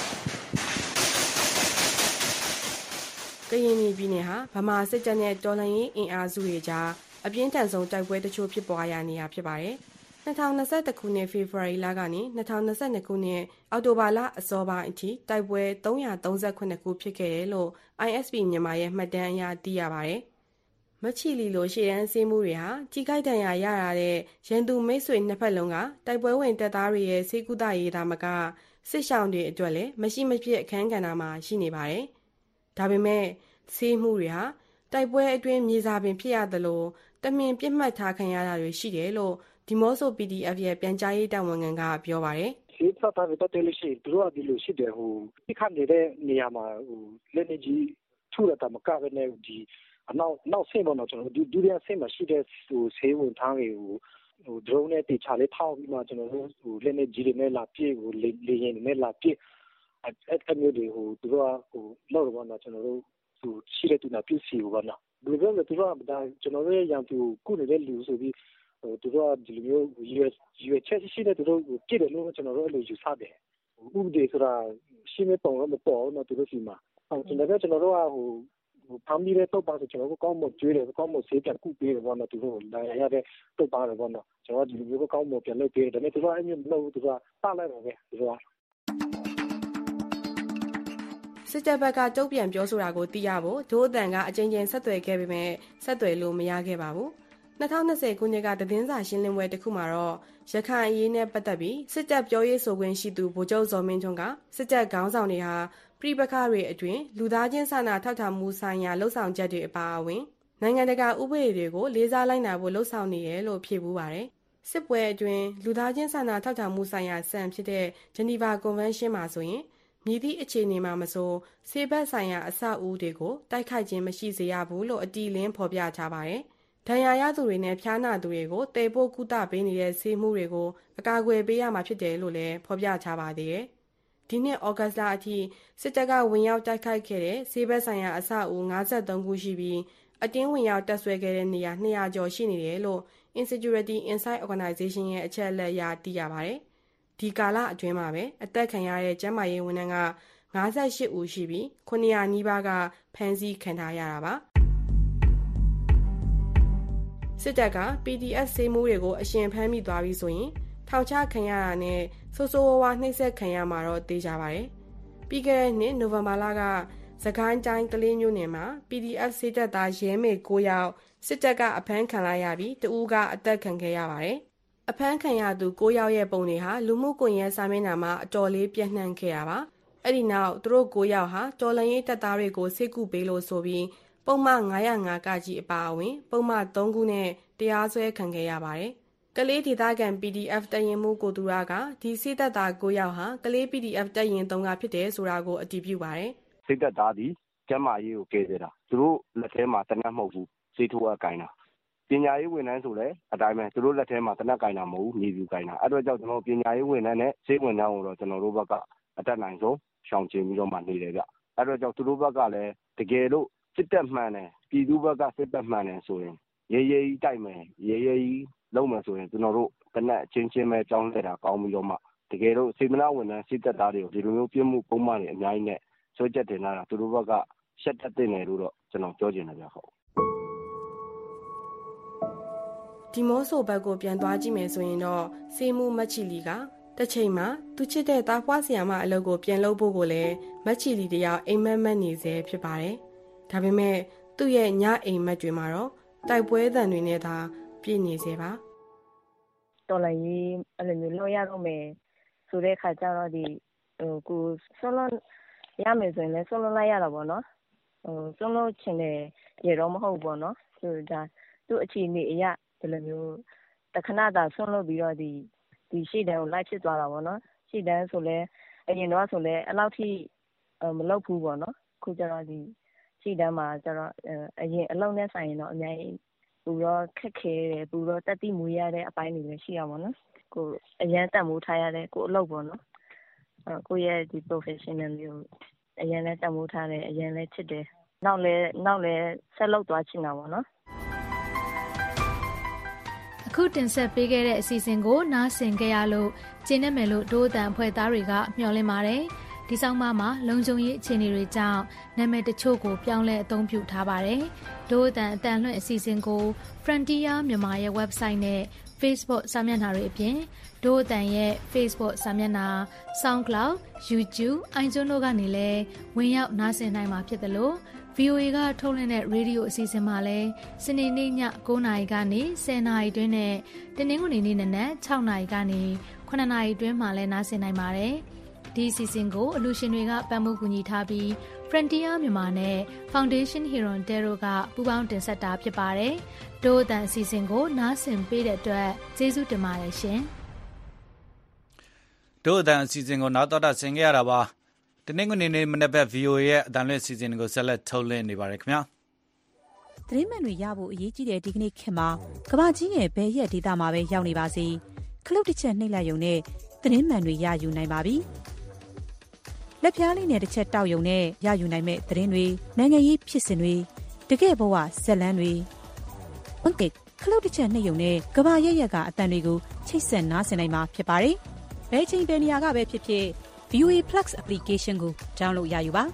ကရင်ပြည်နယ်ဟာဗမာစစ်တပ်နဲ့တော်လှန်ရေးအင်အားစုတွေကြားအပြင်းထန်ဆုံးတိုက်ပွဲတချို့ဖြစ်ပွားရနေရဖြစ်ပါတယ်။၂၀၂၁ခုနှစ်ဖေဖော်ဝါရီလကနေ၂၀၂၂ခုနှစ်အောက်တိုဘာလအစောပိုင်းအထိတိုက်ပွဲ၃၃၇ခုဖြစ်ခဲ့တယ်လို့ အိုင် အက်စ် ပီ မြန်မာရဲ့မှတ်တမ်းအရသိရပါတယ်။မချီလီလိုရှေ့တန်းစေးမှုတွေဟာကြီးကိုက်တန်ရာရတာတဲ့ရန်သူမိတ်ဆွေနှစ်ဖက်လုံးကတိုက်ပွဲဝင်တပ်သားတွေရဲ့စေကူတာရေးတာမကစစ်ရှောင်းတွေအတွက်လည်းမရှိမဖြစ်အခန်းကဏ္ဍမှာရှိနေပါတယ်။ဒါပေမဲ့ဆေးမှုတွေဟာတိုက်ပွဲအတွင်းမြေစာပင်ဖြစ်ရသလိုတမင်ပြစ်မှတ်ထားခံရတာတွေရှိတယ်လို့ဒီမော့ဆို ပီ ဒီ အက်ဖ် ရဲ့ပြန်ကြားရေးတာဝန်ခံကပြောပါတယ်။ဆေးသက်သားတွေပတ်သက်လို့ရှိရင်သူတို့ကဒီလိုရှိတယ်ဟိုဒီခန့်နေတဲ့နေရာမှာဟိုလက်နေကြီးထူရတာမကဘဲနဲ့ဒီအနောက်နောက်ဆင်းတော့ကျွန်တော်တို့ဒုတိယဆင်းမှာရှိတဲ့ဟိုဆေးဝန်ထမ်းတွေကိုဟို drone နဲ့တေချာလေးထောက်ပြီးမှကျွန်တော်တို့ဟိုလက်နေကြီးတွေနဲ့လာပြည့်ကိုလေလေရင်တွေနဲ့လာပြည့်အဲ့အဲ့မျိုးတွေဟိုသူတို့ကဟိုလောက်တော့တော့ကျွန်တော်တို့ဟိုရှိတဲ့သူနာပြည့်စီဘောနော်ဘယ်လိုလဲသူတို့ကဒါကျွန်တော်တို့ရဲ့ရန်သူကုနေတဲ့လူဆိုပြီးဟိုသူတို့ကဒီလိုမျိုး U S U S ချက်ရှိတဲ့သူတို့ပြည့်တယ်လို့ကျွန်တော်တို့အဲ့လိုယူဆတယ်ဥပဒေဆိုတာရှင်းမပေါ်တော့မပေါ်တော့သူတို့စီမှာဟုတ်ကျွန်တော်ကကျွန်တော်တို့ကဟိုဖမ်းပြီးတဲ့တော့ပါဆိုကျွန်တော်တို့ကောင်းမကျွေးတယ်ကောင်းမဆေးပြန်ကုပေးတယ်ဘောနော်သူတို့လာရတဲ့တော့ပါတယ်ဘောနော်ကျွန်တော်ဒီလိုမျိုးကောင်းမပြန်လုပ်ပေးတယ်ဒါပေမဲ့သူတို့အဲ့မျိုးမလုပ်ဘူးသူကပတ်လိုက်တော့ပဲသူတို့ကစစ်တပ်ဘက်ကတုံ့ပြန်ပြောဆိုတာကိုသိရဖို့ဒိုးအတန်ကအကြိမ်ကြိမ်ဆက်သွယ်ခဲ့ပေမဲ့ဆက်သွယ်လို့မရခဲ့ပါဘူး၂၀၂၀ခုနှစ်ကသတင်းစာရှင်းလင်းပွဲတစ်ခုမှာတော့ရခိုင်အရေးနဲ့ပတ်သက်ပြီးစစ်တပ်ပြောရေးဆိုခွင့်ရှိသူဗိုလ်ချုပ်ဇော်မင်းထွန်းကစစ်တပ်ခေါင်းဆောင်တွေဟာပြည်ပခါတွေအတွင်းလူသားချင်းစာနာထောက်ထားမှုဆိုင်ရာလှုပ်ဆောင်ချက်တွေအပါအဝင်နိုင်ငံတကာဥပဒေတွေကိုလေးစားလိုက်နာဖို့လှုံ့ဆော်နေတယ်လို့ဖြေပူးပါတယ်။စစ်ပွဲအတွင်းလူသားချင်းစာနာထောက်ထားမှုဆိုင်ရာစံဖြစ်တဲ့ဂျနီဗာကွန်ဗင်းရှင်းမှာဆိုရင်မြည်သည့်အခြေအနေမှာမဆိုဆေးဘက်ဆိုင်ရာအဆောက်အဦတွေကိုတိုက်ခိုက်ခြင်းမရှိစေရဘူးလို့အတီးလင်းဖော်ပြထားပါတယ်။ဒဏ်ရာရသူတွေနဲ့ဖျားနာသူတွေကိုတည်ဖို့ကုသပေးနေတဲ့ဆေးမှုတွေကိုအကာအကွယ်ပေးရမှာဖြစ်တယ်လို့လည်းဖော်ပြထားပါသေးတယ်။ဒီနှစ်ဩဂတ်လအထိစစ်တပ်ကဝင်ရောက်တိုက်ခိုက်ခဲ့တဲ့ဆေးဘက်ဆိုင်ရာအဆောက်အဦ၅၃ခုရှိပြီးအတင်းဝင်ရောက်တပ်ဆွဲခဲ့တဲ့နေရာ၂၀၀ကျော်ရှိနေတယ်လို့ Insecurity Insight Organization ရဲ့အချက်အလက်အရသိရပါတယ်။ဒီကာလအတွင်းမှာပဲအသက်ခံရတဲ့ကျန်းမာရေးဝန်ထမ်းက၅၈ဦးရှိပြီးခုနှစ်ရာနီးပါးကဖမ်းဆီးခံထားရတာပါစစ်တပ်က P D F ဆေးမှုတွေကိုအရှင်ဖမ်းမိသွားပြီဆိုရင်ထောင်ချခံရတာနဲ့ဆိုးဆိုးဝါးဝါနှိပ်စက်ခံရမှာတော့သိကြပါတယ်ပြီးခဲ့တဲ့နှစ်နိုဝင်ဘာလကစကိုင်းတိုင်းကလေးမြို့နယ်မှာ P D F ဆေးတပ်သားရဲမေ၉ယောက်စစ်တပ်ကအဖမ်းခံလိုက်ရပြီးတဦးကအသက်ခံခဲ့ရပါတယ်အဖမ်းခံရသူ၉ယောက်ရဲ့ပုံတွေဟာလူမှုကွန်ရက်စာမျက်နှာမှာအတော်လေးပြန့်နှံ့ခဲ့တာပါအဲ့ဒီနောက်သူတို့၉ယောက်ဟာတော်လှန်ရေးတပ်သားတွေကိုစစ်ကူပေးလို့ဆိုပြီးပုံမှန်၅၀၅ကကြီးအပါအဝင်ပုံမှန်၃ခုနဲ့တရားစွဲခံခဲ့ရပါတယ်ကလေးဒေသခံ P D F တပ်ရင်မှုကိုသူရကဒီစစ်တပ်သား၉ယောက်ဟာကလေး P D F တပ်ရင်၃ကဖြစ်တယ်ဆိုတာကိုအတည်ပြုပါတယ်စစ်တပ်သားဒီကျမ်းမာရေးကိုကဲစေတာသူတို့လက်ထဲမှာတနက်မဟုတ်ဘူးစေထိုးအကိုင်းတာပညာရေးဝန်ထမ်းဆိုလည်းအတိုင်းပဲသူတို့လက်ထဲမှာတနက်ကိုင်းတာမဟုတ်ဘူးမြေပြူကိုင်းတာအဲ့တော့ကြောင့်ကျွန်တော်ပညာရေးဝန်ထမ်းနဲ့စေဝန်ထမ်းကိုတော့ကျွန်တော်တို့ဘက်ကအတက်နိုင်ဆုံးရှောင်ကျဉ်ပြီးတော့မှနေတယ်ကြအဲ့တော့ကြောင့်သူတို့ဘက်ကလည်းတကယ်လို့စစ်တပ်မှန်တယ်ပြည်သူဘက်ကစစ်တပ်မှန်တယ်ဆိုရင်ရေရေကြီးတိုက်မယ်ရေရေကြီးလုံးမယ်ဆိုရင်ကျွန်တော်တို့တနက်အချင်းချင်းပဲကြောင်းလက်တာကောင်းပြီးတော့မှတကယ်လို့စေမနာဝန်ထမ်းစစ်တပ်သားတွေကိုဒီလိုမျိုးပြစ်မှုပုံမှန်တွေအများကြီးနဲ့ဆွဲချက်တင်လာတာသူတို့ဘက်ကရှက်တက်တင်တယ်လို့တော့ကျွန်တော်ပြောချင်တယ်ဗျဟုတ်ဒီမောဆိုဘက်ကိုပြန်သွားကြည့်မယ်ဆိုရင်တော့စေမှုမက်ချီလီကတစ်ချိန်မှာသူချစ်တဲ့သားဖွားဆရာမအလုပ်ကိုပြန်လုပ်ဖို့ကိုလည်းမက်ချီလီတယောက်အိမ်မက်မက်နေစေဖြစ်ပါတယ်ဒါပေမဲ့သူ့ရဲ့ညအိမ်မက်တွေမှာတော့တိုက်ပွဲသံတွေနဲ့သာပြည့်နေစေပါတော်လည်းအဲ့လိုမျိုးလောက်ရတော့မယ်ဆိုတဲ့ခါကျတော့ဒီဟိုကိုဆောလုံးရမယ်ဆိုရင်လည်းဆောလုံးလိုက်ရတာပေါ့နော်ဟိုဆောလုံးချင်တယ်ရေတော့မဟုတ်ပေါ့နော်ဆိုဒါသူ့အခြေအနေအရဒီလိုမျိုးတခဏတာဆောလုံးပြီးတော့ဒီဒီရှေ့တန်းကိုလိုက်ဖြစ်သွားတာပေါ့နော်ရှေ့တန်းဆိုလဲအရင်တော့ဆိုလဲအဲ့လောက်ထိမလောက်ဘူးပေါ့နော်ခုကျတော့ဒီရှေ့တန်းမှာကျတော့အရင်အလုံးနဲ့ဆိုင်ရင်တော့အများကြီးပူတော့ခက်ခဲတယ်ပူတော့တက်တိမူရတဲ့အပိုင်းတွေလည်းရှိရပါတော့နော်ကိုအရန်တက်မိုးထားရတဲ့ကိုအလုပ်ပေါ့နော်အဲကိုရဲ့ဒီ professional မျိုးအရန်လည်းတက်မိုးထားတယ်အရန်လည်းချစ်တယ်နောက်လည်းနောက်လည်းဆက်လုပ်သွားချင်တာပေါ့နော်အခုတင်ဆက်ပေးခဲ့တဲ့အစီအစဉ်ကိုနားဆင်ကြရလို့ကျင်းနေမယ်လို့ဒိုးအတန်အဖွဲ့သားတွေကမျှော်လင့်ပါတယ်ဒီဆောင်မမှာလုံခြုံရေးအခြေအနေတွေကြောင့်နာမည်တချို့ကိုပြောင်းလဲအသုံးပြုထားပါတယ်ဒိုးအတန်အတန်လွှင့်အစီအစဉ်ကို Frontier မြန်မာရဲ့ website နဲ့ Facebook စာမျက်နှာတွေအပြင်ဒိုးအတန်ရဲ့ Facebook စာမျက်နှာ SoundCloud YouTube iTunes တို့ကနေလည်းဝင်ရောက်နားဆင်နိုင်မှာဖြစ်တယ်လို့ ဗီအိုအေ ကထုတ်လွှင့်တဲ့ရေဒီယိုအစီအစဉ်မှာလည်းစနေနေ့ည၉နာရီကနေ၁၀နာရီတွင်းနဲ့တနင်္ဂနွေနေ့နနက်၆နာရီကနေခုနှစ်နာရီတွင်းမှာလည်းနားဆင်နိုင်ပါတယ်။ဒီအစီအစဉ်ကိုအလူရှင်တွေကပံ့ပိုးကူညီထားပြီး Frontier မြန်မာနဲ့ Foundation Hero Terro ကပူးပေါင်းတင်ဆက်တာဖြစ်ပါတယ်။ဒို့အတန်အစီအစဉ်ကိုနားဆင်ပေးတဲ့အတွက်ကျေးဇူးတင်ပါတယ်ရှင်။တို့အတန်အစီအစဉ်ကိုနောက်တော့တာဆင်ခဲ့ရတာပါတနင်္ဂနွေနေ့မနေ့ဘက် ဗီအိုအေ ရဲ့အတန်လွှင့်အစီအစဉ်ကိုဆက်လက်ထုတ်လွှင့်နေပါတယ်ခင်ဗျာသတင်းမှန်တွေရဖို့အရေးကြီးတဲ့ဒီကနေ့ခေတ်မှာကမ္ဘာကြီးရဲ့ဘယ်ရက်ဒေသမှာပဲရောက်နေပါစေခလုတ်တစ်ချက်နှိပ်လိုက်ရုံနဲ့သတင်းမှန်တွေရယူနိုင်ပါပြီလက်ပြားလေးနဲ့တစ်ချက်တောက်ရုံနဲ့ရယူနိုင်မဲ့သတင်းတွေနိုင်ငံရေးဖြစ်စဉ်တွေတကယ်ဘဝဇက်လန်းတွေဟုတ်ကဲ့ခလုတ်တစ်ချက်နှိပ်ရုံနဲ့ကမ္ဘာရက်ရက်ကအတန်တွေကိုချိတ်ဆက်နားဆင်နိုင်မှာဖြစ်ပါတယ်ဘယ်ချိန်ဘယ်နေရာကပဲဖြစ်ဖြစ် ဗီအိုအေ Plus application ကို download ရယူပါ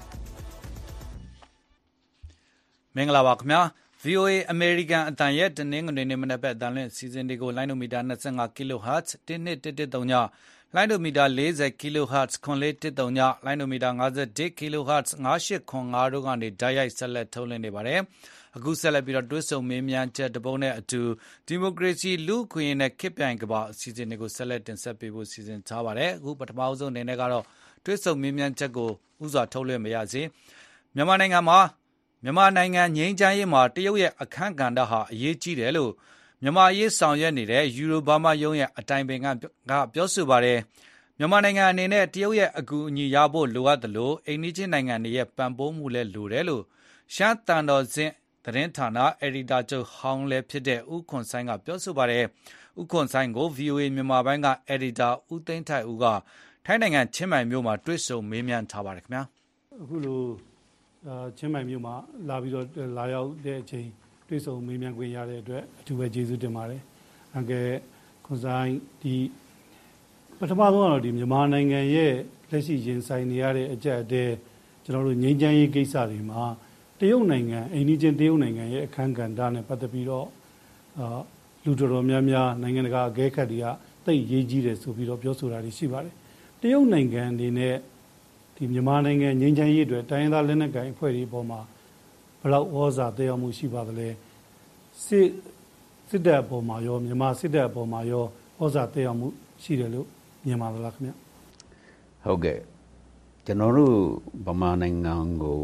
မင်္ဂလာပါခင်ဗျာ ဗီအိုအေ American အတန်ရဲ့တနင်္ဂနွေနေ့မနေ့ဘက်အတန်လွှင့်စီစဉ်တွေကိုလိုင်းနိုမီတာနှစ်၅ kHz တစ်နှစ်တစ်တစ်သုံးညလိုင်းနိုမီတာ၄၀ kHz ခွန်လေးတစ်သုံးညလိုင်းနိုမီတာ၅၁ kHz ၅၈ခွန်၅တို့ကနေဓာတ်ရိုက်ဆက်လက်ထုတ်လွှင့်နေပါတယ်အခုဆက်လက်ပြီးတော့တွဲဆုံမင်းများချက်တပုံးနဲ့အတူဒီမိုကရေစီလူ့အခွင့်အရေးနဲ့ခေတ်ပြိုင်ကဘာအစီအစဉ်တွေကိုဆက်လက်တင်ဆက်ပေးဖို့စီစဉ်ထားပါတယ်အခုပထမဆုံးအနေနဲ့ကတော့တွဲဆုံမင်းများချက်ကိုဥစွာထုတ်လွှင့်မရစေမြန်မာနိုင်ငံမှာမြန်မာနိုင်ငံငြိမ်းချမ်းရေးမှာတရုတ်ရဲ့အခမ်းကဏ္ဍဟာအရေးကြီးတယ်လို့မြန်မာရေးဆောင်ရွက်နေတဲ့ယူရိုဘာမာယုံရဲ့အတိုင်ပင်ကပြောဆိုပါတယ်မြန်မာနိုင်ငံအနေနဲ့တရုတ်ရဲ့အကူအညီရဖို့လိုအပ်တယ်လို့အိန္ဒိချင်းနိုင်ငံတွေရဲ့ပံ့ပိုးမှုလည်းလိုတယ်လို့ရှမ်းတန်တော်စင်သတင်းဌာနအယ်ဒီတာချုပ်ဟောင်းလည်းဖြစ်တဲ့ဦးခွန်ဆိုင်ကပြောဆိုပါတယ်ဦးခွန်ဆိုင်ကို ဗီအိုအေ မြန်မာပိုင်းကအယ်ဒီတာဦးသိန်းထိုက်ဦးကထိုင်းနိုင်ငံချင်းမိုင်မြို့မှာတွေ့ဆုံမေးမြန်းထားပါတယ်ခင်ဗျာအခုလိုချင်းမိုင်မြို့မှာလာပြီးတော့လာရောက်တဲ့အချိန်တွေ့ဆုံမေးမြန်းခွင့်ရတဲ့အတွက်အထူးပဲကျေးဇူးတင်ပါတယ်အန်ကယ်ခွန်ဆိုင်ဒီပထမဆုံးကတော့ဒီမြန်မာနိုင်ငံရဲ့လက်ရှိရင်ဆိုင်နေရတဲ့အကြက်အတဲကျွန်တော်တို့ငြိမ်းချမ်းရေးကိစ္စတွေမှာတရုတ်နိုင်ငံအိန္ဒိချင်းတရုတ်နိုင်ငံရဲ့အခမ်းကဏ္ဍနဲ့ပတ်သက်ပြီးတော့အာလူတော်တော်များများနိုင်ငံတကာအကဲခတ်တွေကသိရေးကြီးတယ်ဆိုပြီးတော့ပြောဆိုတာတွေရှိပါတယ်တရုတ်နိုင်ငံအနေနဲ့ဒီမြန်မာနိုင်ငံငြိမ်းချမ်းရေးအတွက်တိုင်းရင်းသားလက်နက်ကိုင်အဖွဲ့တွေအပေါ်မှာဘယ်လောက်ဩဇာသက်ရောက်မှုရှိပါသလဲစစ်စစ်တပ်အပေါ်မှာရောမြန်မာစစ်တပ်အပေါ်မှာရောဩဇာသက်ရောက်မှုရှိတယ်လို့မြင်ပါသလားခင်ဗျဟုတ်ကဲ့ကျွန်တော်တို့ဗမာနိုင်ငံကို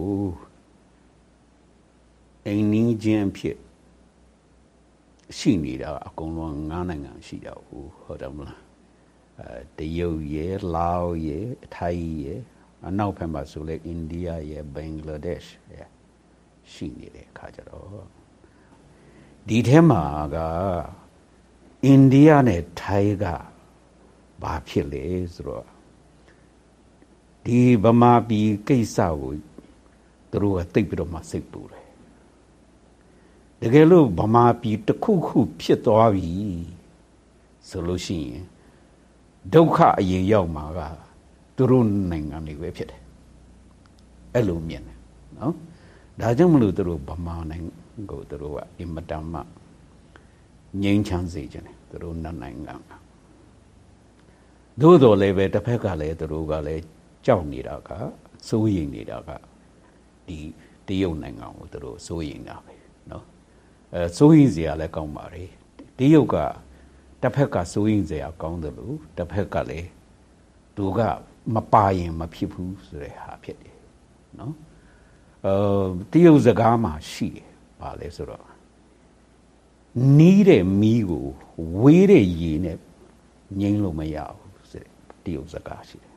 အိန္ဒိချင်းဖြစ်ရှိနေတာအကုန်လုံးငါးနိုင်ငံရှိတာဟုတ်ဟုတ်တယ်မလားအဲတရုတ်ရယ်လာအိုရယ်ထိုင်းရယ်အနောက်ဘက်မှာဆိုလေအိန္ဒိယရယ်ဘင်္ဂလားဒေ့ရှ်ရယ်ရှိနေတဲ့အခါကျတော့ဒီထဲမှာကအိန္ဒိယနဲ့ထိုင်းကဘာဖြစ်လဲဆိုတော့ဒီဗမာပြည်ကိစ္စကိုသူတို့ကသိပြီးတော့မှစိတ်ပူတယ်တကယ်လို့ဗမာပြည်တစ်ခုခုဖြစ်သွားပြီဆိုလို့ရှိရင်ဒုက္ခအရင်ရောက်မှာကသူတို့နိုင်ငံတွေပဲဖြစ်တယ်အဲ့လိုမြင်တယ်နော်ဒါကြောင့်မလို့သူတို့ဗမာနိုင်ငံကိုသူတို့ကအင်မတန်မှငြိမ်းချမ်းစေခြင်းတယ်သူတို့နိုင်ငံကသို့တော်လည်းပဲတစ်ဖက်ကလည်းသူတို့ကလည်းကြောက်နေတာကစိုးရိမ်နေတာကဒီတရုတ်နိုင်ငံကိုသူတို့စိုးရိမ်တာပဲနော်အဲစိုးရိမ်စရာလည်းကောင်းပါလေတရုတ်ကတစ်ဖက်ကစိုးရိမ်စရာကောင်းတယ်လို့တစ်ဖက်ကလည်းသူကမပါရင်မဖြစ်ဘူးဆိုတဲ့ဟာဖြစ်တယ်နော်အဲတရုတ်စကားမှာရှိတယ်ပါလဲဆိုတော့နီးတဲ့မီးကိုဝေးတဲ့ရေနဲ့ငိမ့်လို့မရဘူးဆိုတဲ့တရုတ်စကားရှိတယ်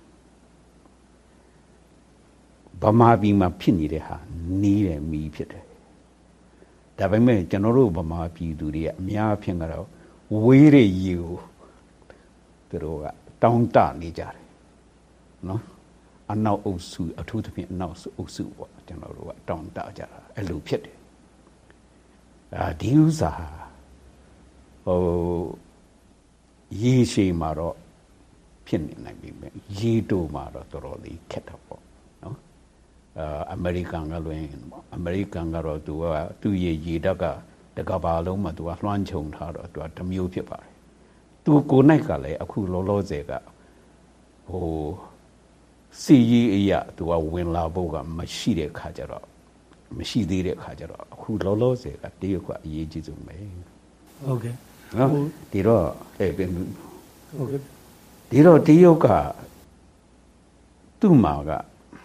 ဗမာပြည်မှာဖြစ်နေတဲ့ဟာနီးတဲ့မီးဖြစ်တယ်ဒါပေမဲ့ကျွန်တော်တို့ဗမာပြည်သူတွေကအများအပြားကတော့ဝေးတဲ့ရေကိုသူတို့ကတောင်းတနေကြတယ်နော်အနောက်အုပ်စုအထူးသဖြင့်အနောက်အုပ်စုပေါ့ကျွန်တော်တို့ကတောင်းတကြတာအဲ့လိုဖြစ်တယ်အာဒီဥစ္စာဟိုရေရှည်မှာတော့ဖြစ်နေနိုင်ပြီမဲ့ရေတိုမှာတော့တော်တော်လေးခက်တော့ပေါ့နော်အာအမေရိကန်ကလွင်ပေါ့အမေရိကန်ကတော့သူကသူ့ရဲ့ရေတပ်ကတကဘာလုံးမှာသူကလွှမ်းခြုံထားတော့သူကတစ်မျိုးဖြစ်ပါတယ်သူကိုယ်၌ကလည်းအခုလောလောဆယ်ကဟိုစီရီအရာသူကဝင်လာဖို့ကမရှိတဲ့ခါကျတော့မရှိသေးတဲ့ခါကျတော့အခုလောလောဆယ်ကတရုတ်ကအရေးကြီးဆုံးပဲဟုတ်ကဲ့နော်ဒီတော့အဲ့ဟုတ်ကဲ့ဒီတော့တရုတ်ကသူ့မှာက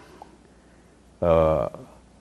အာ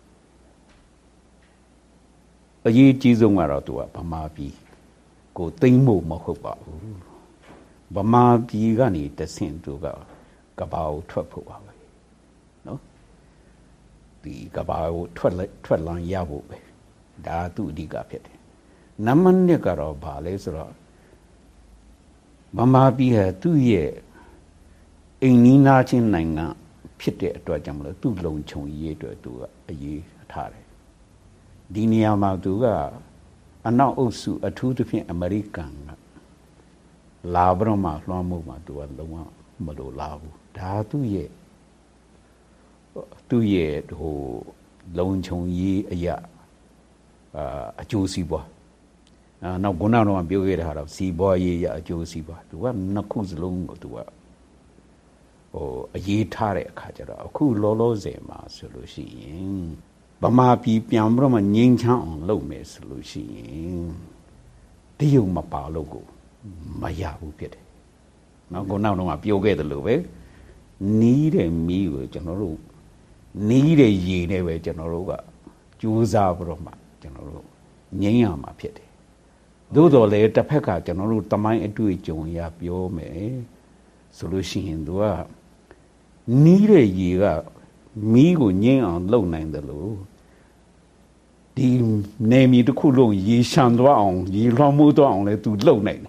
အရေးကြီးဆုံးကတော့သူကဗမာပြည်ကိုသိမ့်ဖို့မဟုတ်ပါဘူးဗမာပြည်ကနေတဆင့်သူကကဘာကိုထွက်ဖို့ပါပဲနော်ဒီကဘာကိုထွက်ထွက်လန်းရဖို့ပဲဒါသူ့အဓိကဖြစ်တယ်နံပါတ်နှစ်ကတော့ဘာလဲဆိုတော့ဗမာပြည်ဟာသူ့ရဲ့အိမ်နီးနားချင်းနိုင်ငံဖြစ်တဲ့အတွက်ကြောင့်မလို့သူ့လုံခြုံရေးအတွက်သူကအရေးထားတယ်ဒီနေရာမှာသူကအနောက်အုပ်စုအထူးသဖြင့်အမေရိကန်ကလာဘရမလွှမ်းမိုးမှာသူကလုံးဝမလိုလားဘူးဒါသူ့ရဲ့သူ့ရဲ့ဟိုလုံခြုံရေးအရာအာအကျိုးစီးပွားအာနောက်ခုနကတော့ပြောခဲ့တဲ့ဟာတော့စီးပွားရေးရအကျိုးစီးပွားသူကနှစ်ခုစလုံးကိုသူကဟိုအရေးထားတဲ့အခါကျတော့အခုလောလောဆယ်မှာဆိုလို့ရှိရင်ဗမာပြည်ပြန်ပြီးတော့မှငြိမ်းချမ်းအောင်လုပ်မယ်ဆိုလို့ရှိရင်တရုတ်မပါလို့ကိုမရဘူးဖြစ်တယ်။နောက်ခုနောက်တော့ပြောခဲ့တယ်လို့ပဲနီးတဲ့မီးကိုကျွန်တော်တို့နီးတဲ့ရေနဲ့ပဲကျွန်တော်တို့ကကြိုးစားပြီးတော့မှကျွန်တော်တို့ငြိမ်းရမှာဖြစ်တယ်။သို့တော်လည်းတစ်ဖက်ကကျွန်တော်တို့တမိုင်းအတွေ့အကြုံရပြောမယ်ဆိုလို့ရှိရင်သူကနီးတဲ့ရေကမီးကိုငြိမ်းအောင်လုပ်နိုင်တယ်လို့ဒီနေမီတစ်ခုလုံးရေရှမ်းသွားအောင်ရေလွှမ်းမိုးသွားအောင်လဲသူလုပ်နိုင်တယ်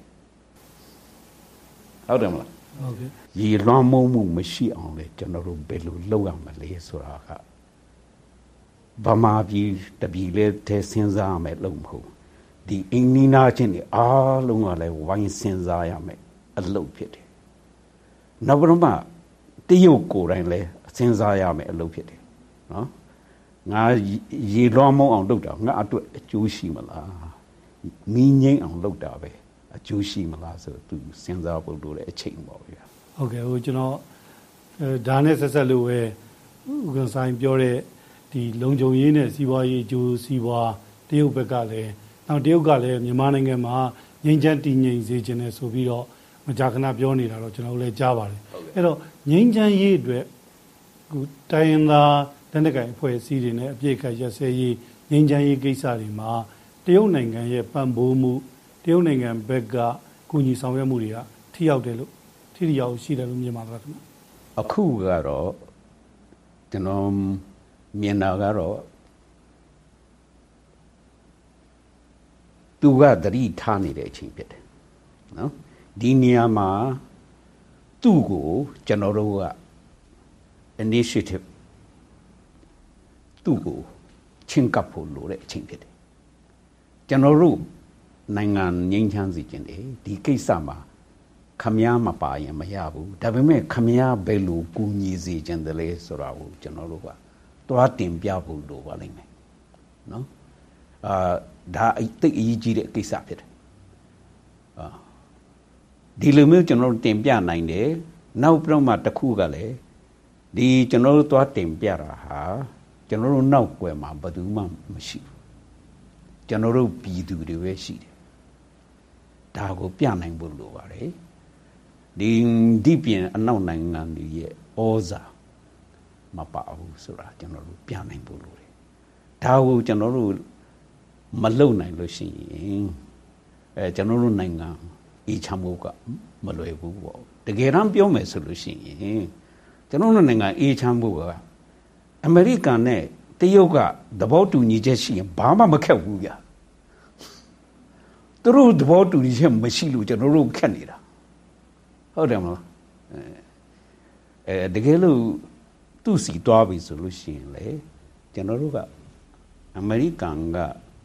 ဟုတ်တယ်မလားဟုတ်ကဲ့ရေလွှမ်းမိုးမှုမရှိအောင်လဲကျွန်တော်တို့ဘယ်လိုလုပ်ရမလဲဆိုတာကဗမာပြည်တပြည်လဲထဲစဉ်းစားရမယ်လို့မဟုတ်ဒီအင်းနီနာချင်းတွေအားလုံးကလည်းဝိုင်းစဉ်းစားရမယ်အလုပ်ဖြစ်တယ်နောက်ပြီးမှတရုတ်ကိုယ်တိုင်လဲစဉ်းစားရမယ်အလုပ်ဖြစ်တယ်နော်ငါရေလွှမ်းမိုးအောင်လုပ်တာငါအတွက်အကျိုးရှိမလားမင်းငိမ့်အောင်လုပ်တာပဲအကျိုးရှိမလားဆိုသူစဉ်းစားဖို့လိုတဲ့အချိန်ပေါ့ဗျာဟုတ်ကဲ့ဟိုကျွန်တော်ဒါနဲ့ဆက်ဆက်လို့ပဲဥက္ကဋ္ဌဆိုင်ပြောတဲ့ဒီလုံခြုံရေးနဲ့စီးပွားရေးအကျိုးစီးပွားတရုတ်ဘက်ကလည်းနောက်တရုတ်ကလည်းမြန်မာနိုင်ငံမှာငြိမ်းချမ်းတည်ငြိမ်စေခြင်းနဲ့ဆိုပြီးတော့မကြာခဏပြောနေတာတော့ကျွန်တော်လည်းကြားပါတယ်အဲ့တော့ငြိမ်းချမ်းရေးအတွက်ခုတိုင်းရင်းသားတနက်ကိုင်အဖွဲ့အစည်းတွေနဲ့အပြည့်ခတ်ရက်စဲရေးငြိမ်းချမ်းရေးကိစ္စတွေမှာတရုတ်နိုင်ငံရဲ့ပံ့ပိုးမှုတရုတ်နိုင်ငံဘက်ကကူညီဆောင်ရွက်မှုတွေကထိရောက်တယ်လို့ထိရောက်ရှိတယ်လို့မြင်ပါတယ်ခင်ဗျအခုကတော့ကျွန်တော်မြင်တာကတော့သူကသတိထားနေတဲ့အချိန်ဖြစ်တယ်နော်ဒီနေရာမှာသူ့ကိုကျွန်တော်တို့က initiative သူ့ကိုချင်းကပ်ဖို့လိုတဲ့အချိန်ဖြစ်တယ်ကျွန်တော်တို့နိုင်ငံငြိမ်းချမ်းစေခြင်းတယ်ဒီကိစ္စမှာခမည်းမပါရင်မရဘူးဒါပေမဲ့ခမည်းဘယ်လိုကူညီစေခြင်းတယ်လဲဆိုတာကိုကျွန်တော်တို့ကသွားတင်ပြဖို့လိုပါလိမ့်မယ်နော်အာဒါအသိအရေးကြီးတဲ့ကိစ္စဖြစ်တယ်အာဒီလိုမျိုးကျွန်တော်တို့တင်ပြနိုင်တယ်နောက်ပြတော့မှတစ်ခုကလည်းဒီကျွန်တော်တို့သွားတင်ပြတာဟာကျွန်တော်တို့နောက်ွယ်မှာဘယ်သူမှမရှိဘူးကျွန်တော်တို့ပြည်သူတွေပဲရှိတယ်ဒါကိုပြနိုင်ဖို့လိုပါတယ်ဒီဒီပြင်အနောက်နိုင်ငံတွေရဲ့ဩဇာမပါဘူးဆိုတာကျွန်တော်တို့ပြနိုင်ဖို့လိုတယ်ဒါကိုကျွန်တော်တို့မလုံနိုင်လို့ရှိရင်အဲကျွန်တော်တို့နိုင်ငံအေးချမ်းမှုကမလွယ်ဘူးပေါ့တကယ်တမ်းပြောမယ်ဆိုလို့ရှိရင်ကျွန်တော်တို့နိုင်ငံအေးချမ်းမှုကအမေရိကန်နဲ့တရုတ်ကသဘောတူညီချက်ရှိရင်ဘာမှမခက်ဘူးဗျာသူတို့သဘောတူညီချက်မရှိလို့ကျွန်တော်တို့ခက်နေတာဟုတ်တယ်မလားအဲတကယ်လို့သူ့စီတွားပြီဆိုလို့ရှိရင်လေကျွန်တော်တို့ကအမေရိကန်က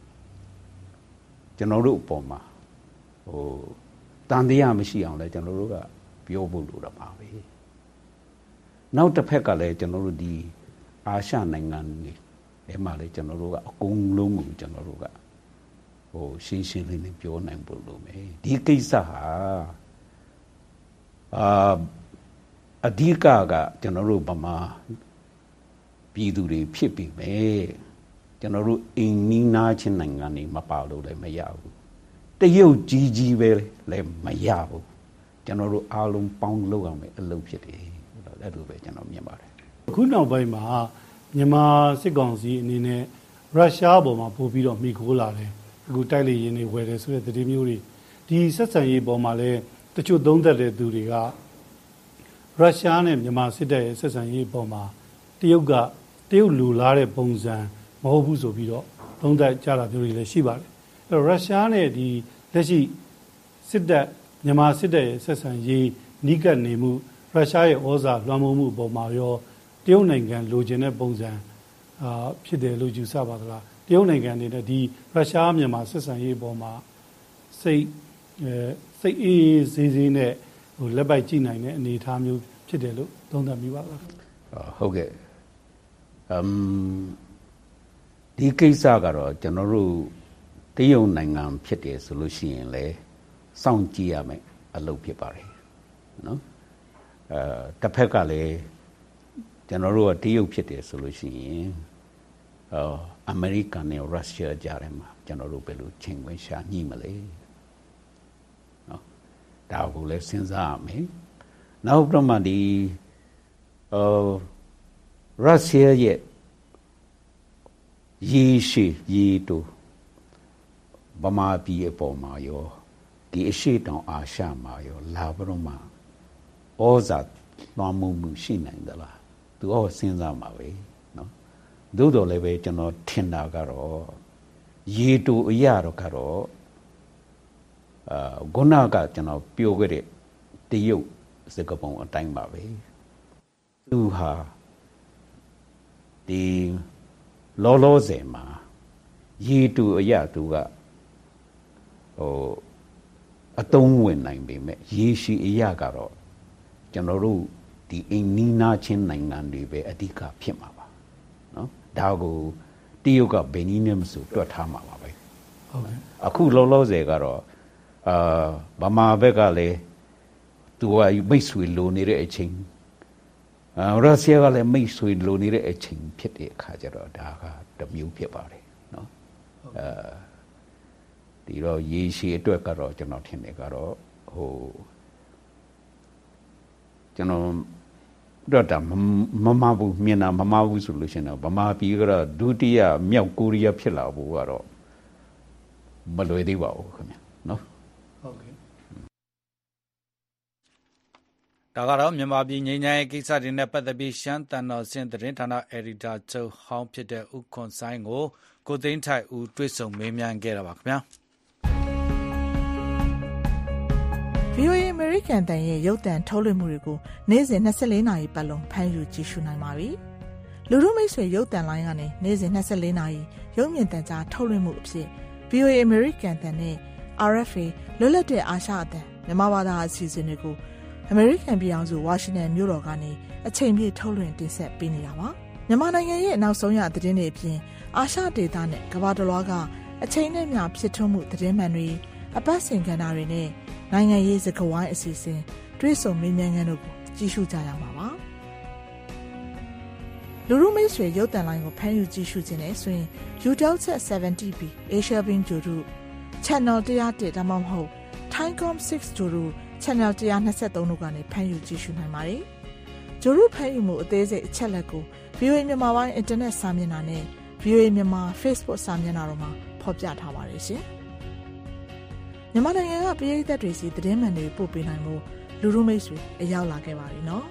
ကျွန်တော်တို့အပေါ်မှာဟိုတန်တရားမရှိအောင်လဲကျွန်တော်တို့ကပြောဖို့လိုတာပါပဲနောက်တစ်ဖက်ကလည်းကျွန်တော်တို့ဒီအာရှနိုင်ငံတွေအဲမှာလည်းကျွန်တော်တို့ကအကုန်လုံးကိုကျွန်တော်တို့ကဟိုရှင်းရှင်းလင်းလင်းပြောနိုင်ဖို့လိုမယ်ဒီကိစ္စဟာအာအဓိကကကျွန်တော်တို့ဗမာပြည်သူတွေဖြစ်ပြီမယ်ကျွန်တော်တို့အိမ်နီးနားချင်းနိုင်ငံတွေမပါလို့လည်းမရဘူးတရုတ်ကြီးကြီးပဲလည်းမရဘူးကျွန်တော်တို့အားလုံးပေါင်းလုပ်အောင်အလုပ်ဖြစ်တယ်အဲ့လိုပဲကျွန်တော်မြင်ပါတယ်အခုနောက်ပိုင်းမှာမြန်မာစစ်ကောင်စီအနေနဲ့ရုရှားပေါ်မှာပို့ပြီးတော့မိခိုးလာတယ်အခုတိုက်လေရင်တွေဝယ်တယ်ဆိုတဲ့သတင်းမျိုးတွေဒီဆက်ဆံရေးပေါ်မှာလည်းတချို့သုံးသက်တဲ့သူတွေကရုရှားနဲ့မြန်မာစစ်တပ်ရဲ့ဆက်ဆံရေးအပေါ်မှာတရုတ်ကတရုတ်လူလားတဲ့ပုံစံမဟုတ်ဘူးဆိုပြီးတော့သုံးသက်ကြတာမျိုးတွေလည်းရှိပါတယ်အဲ့တော့ရုရှားနဲ့ဒီလက်ရှိစစ်တပ်မြန်မာစစ်တပ်ရဲ့ဆက်ဆံရေးနီးကပ်နေမှုရုရှားရဲ့ဩဇာလွှမ်းမိုးမှုအပေါ်မှာရောတရုတ်နိုင်ငံလိုချင်တဲ့ပုံစံအာဖြစ်တယ်လို့ယူဆပါသလားတရုတ်နိုင်ငံအနေနဲ့ဒီရုရှားမြန်မာဆက်ဆံရေးအပေါ်မှာစိတ်အဲစိတ်အေးစေးစေးနဲ့ဟိုလက်ပိုက်ကြည့်နိုင်တဲ့အနေအထားမျိုးဖြစ်တယ်လို့သုံးသပ်မိပါလားဟုတ်ကဲ့အမ်ဒီကိစ္စကတော့ကျွန်တော်တို့တရုတ်နိုင်ငံဖြစ်တယ်ဆိုလို့ရှိရင်လေစောင့်ကြည့်ရမယ်အလုပ်ဖြစ်ပါတယ်နော်အဲတစ်ဖက်ကလည်းကျွန်တော်တို့ကတရုတ်ဖြစ်တယ်ဆိုလို့ရှိရင်အော်အမေရိကန်နဲ့ရုရှားကြားထဲမှာကျွန်တော်တို့ဘယ်လိုချိန်ခွင်ရှာညှိမလဲနော်ဒါကိုလည်းစဉ်းစားရမယ်နောက်ပြမဒီအော်ရုရှားရဲ့ရေရှိရေတူဗမာပြည်အပေါ်မှာရောဒီအရှိတောင်အာရှမှာရောလာဘရုံမှာဩဇာလွှမ်းမိုးမှုရှိနိုင်သလားသူကစဉ်းစားမှာပဲနော်သို့တော်လည်းပဲကျွန်တော်ထင်တာကတော့ရေတူအရာတော့ကတော့အာဂုဏကကျွန်တော်ပြောခဲ့တဲ့တရုတ်စကားပုံအတိုင်းပါပဲသူဟာဒီလောလောဆယ်မှာရေတူအရာသူကဟိုအတုံးဝင်နိုင်ပေမဲ့ရေရှိအရာကတော့ကျွန်တော်တို့ဒီအိမ်နီးနားချင်းနိုင်ငံတွေပဲအဓိကဖြစ်မှာပါနော်ဒါကိုတရုတ်ကဘယ်နည်းနဲ့မဆိုတွက်ထားမှာပါပဲဟုတ်ကဲ့အခုလောလောဆယ်ကတော့အာဗမာဘက်ကလည်းသူကမိတ်ဆွေလိုနေတဲ့အချိန်အာရုရှားကလည်းမိတ်ဆွေလိုနေတဲ့အချိန်ဖြစ်တဲ့အခါကျတော့ဒါကတမျိုးဖြစ်ပါတယ်နော်အာဒီတော့ရေရှည်အတွက်ကတော့ကျွန်တော်ထင်တယ်ကတော့ဟိုကျွန်တော်တော့ဒါမမဘူးမြင်တာမမဘူးဆိုလို့ရှိရင်တော့ဗမာပြည်ကတော့ဒုတိယမြောက်ကိုရီးယားဖြစ်လာဖို့ကတော့မလွယ်သေးပါဘူးခင်ဗျနော်ဟုတ်ကဲ့ဒါကတော့မြန်မာပြည်ငြိမ်းချမ်းရေးကိစ္စတွေနဲ့ပတ်သက်ပြီးရှမ်းတန်တော်စင်သတင်းဌာနအယ်ဒီတာချုပ်ဟောင်းဖြစ်တဲ့ဦးခွန်ဆိုင်ကိုကိုသိန်းထိုက်ဦးတွေ့ဆုံမေးမြန်းခဲ့တာပါခင်ဗျာဗီအိုအေ American တန်ရဲ့ရုပ်သံထုတ်လွှင့်မှုတွေကိုနေ့စဉ်နှစ်ဆယ့်လေးနာရီပတ်လုံးဖမ်းယူကြည့်ရှုနိုင်ပါပြီ။လူထုမိတ်ဆွေရုပ်သံလိုင်းကနေနေ့စဉ်နှစ်ဆယ့်လေးနာရီရုပ်မြင်သံကြားထုတ်လွှင့်မှုအဖြစ် ဗီအိုအေ American တန်နဲ့ အာရ် အက်ဖ် အေ လွတ်လပ်တဲ့အာရှအသံမြန်မာဘာသာအစီအစဉ်တွေကို American ပြည်အောင်စုဝါရှင်တန်မြို့တော်ကနေအချိန်ပြည့်ထုတ်လွှင့်တင်ဆက်ပေးနေတာပါ။မြန်မာနိုင်ငံရဲ့နောက်ဆုံးရသတင်းတွေအပြင်အာရှဒေသနဲ့ကမ္ဘာတစ်လွှားကအချိန်နဲ့မျှဖြစ်ထွန်းမှုသတင်းမှန်တွေအပတ်စဉ်ကဏ္ဍတွေနဲ့နိုင်ငံရေးစကားဝိုင်းအစီအစဉ်တွေ့ဆုံမေးမြန်းခန်းတို့ကိုကြည့်ရှုကြရမှာပါလူရုမိတ်ဆွေရုပ်သံလိုင်းကိုဖမ်းယူကြည့်ရှုခြင်းနဲ့ဆိုရင် Eutelsat 70 B Asia Beam ဂျိုတို့ Channel one oh oneဒါမှမဟုတ် Thaicom six ဂျိုတို့ Channel one twenty-threeတို့ကနေဖမ်းယူကြည့်ရှုနိုင်ပါတယ်ဂျိုတို့ဖမ်းယူမှုအသေးစိတ်အချက်လက်ကို ဗီအိုအေ မြန်မာပိုင်းအင်တာနက်စာမျက်နှာနဲ့ ဗီအိုအေ မြန်မာ Facebook စာမျက်နှာတို့မှာဖော်ပြထားပါတယ်ရှင်မြန်မာနိုင်ငံကပြည်သူတွေစီသတင်းမှန်တွေပို့ပေးနိုင်မှုလူလူမိတ်ဆွေအရောက်လာခဲ့ပါပြီနော်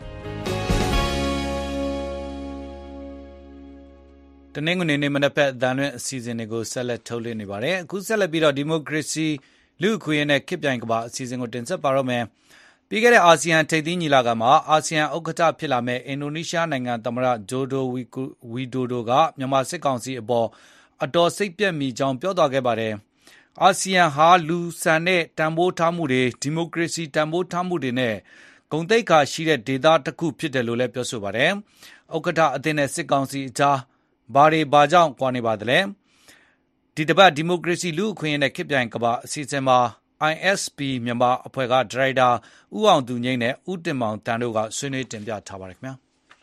တနင်္ဂနွေနေ့မနက်ဖြန်အသံလွှင့်အစီအစဉ်တွေကိုဆက်လက်ထုတ်လွှင့်နေပါတယ်အခုဆက်လက်ပြီးတော့ဒီမိုကရေစီလူ့အခွင့်အရေးနဲ့ခေတ်ပြိုင်ကမ္ဘာအစီအစဉ်ကိုတင်ဆက်ပါတော့မယ်ပြီးခဲ့တဲ့အာဆီယံထိပ်သီးညီလာခံမှာအာဆီယံဥက္ကဋ္ဌဖြစ်လာမဲ့အင်ဒိုနီးရှားနိုင်ငံသမ္မတဂျိုဒိုဝီဝီဒိုဒိုကမြန်မာစစ်ကောင်စီအပေါ်အတော်စိတ်ပြတ်မိကြောင်းပြောသွားခဲ့ပါတယ်အာဆီယံဟာလူဆန်တဲ့တန်ဖိုးထားမှုတွေဒီမိုကရေစီတန်ဖိုးထားမှုတွေနဲ့ဂုဏ်သိက္ခာရှိတဲ့ဒေသတစ်ခုဖြစ်တယ်လို့လည်းပြောဆိုပါတယ်။ဥက္ကဋ္ဌအသင်းနဲ့စစ်ကောင်စီအကြားဘာတွေဘာကြောင့်ကွာနေပါသလဲ။ဒီတပတ်ဒီမိုကရေစီလူ့အခွင့်အရေးနဲ့ခေတ်ပြိုင်ကမ္ဘာအစီအစဉ်မှာ အိုင် အက်စ် ပီ မြန်မာအဖွဲ့ကဒါရိုက်တာဦးအောင်သူငိမ့်နဲ့ဦးတင်မောင်တန်တို့ကဆွေးနွေးတင်ပြထားပါတယ်ခင်ဗျာ။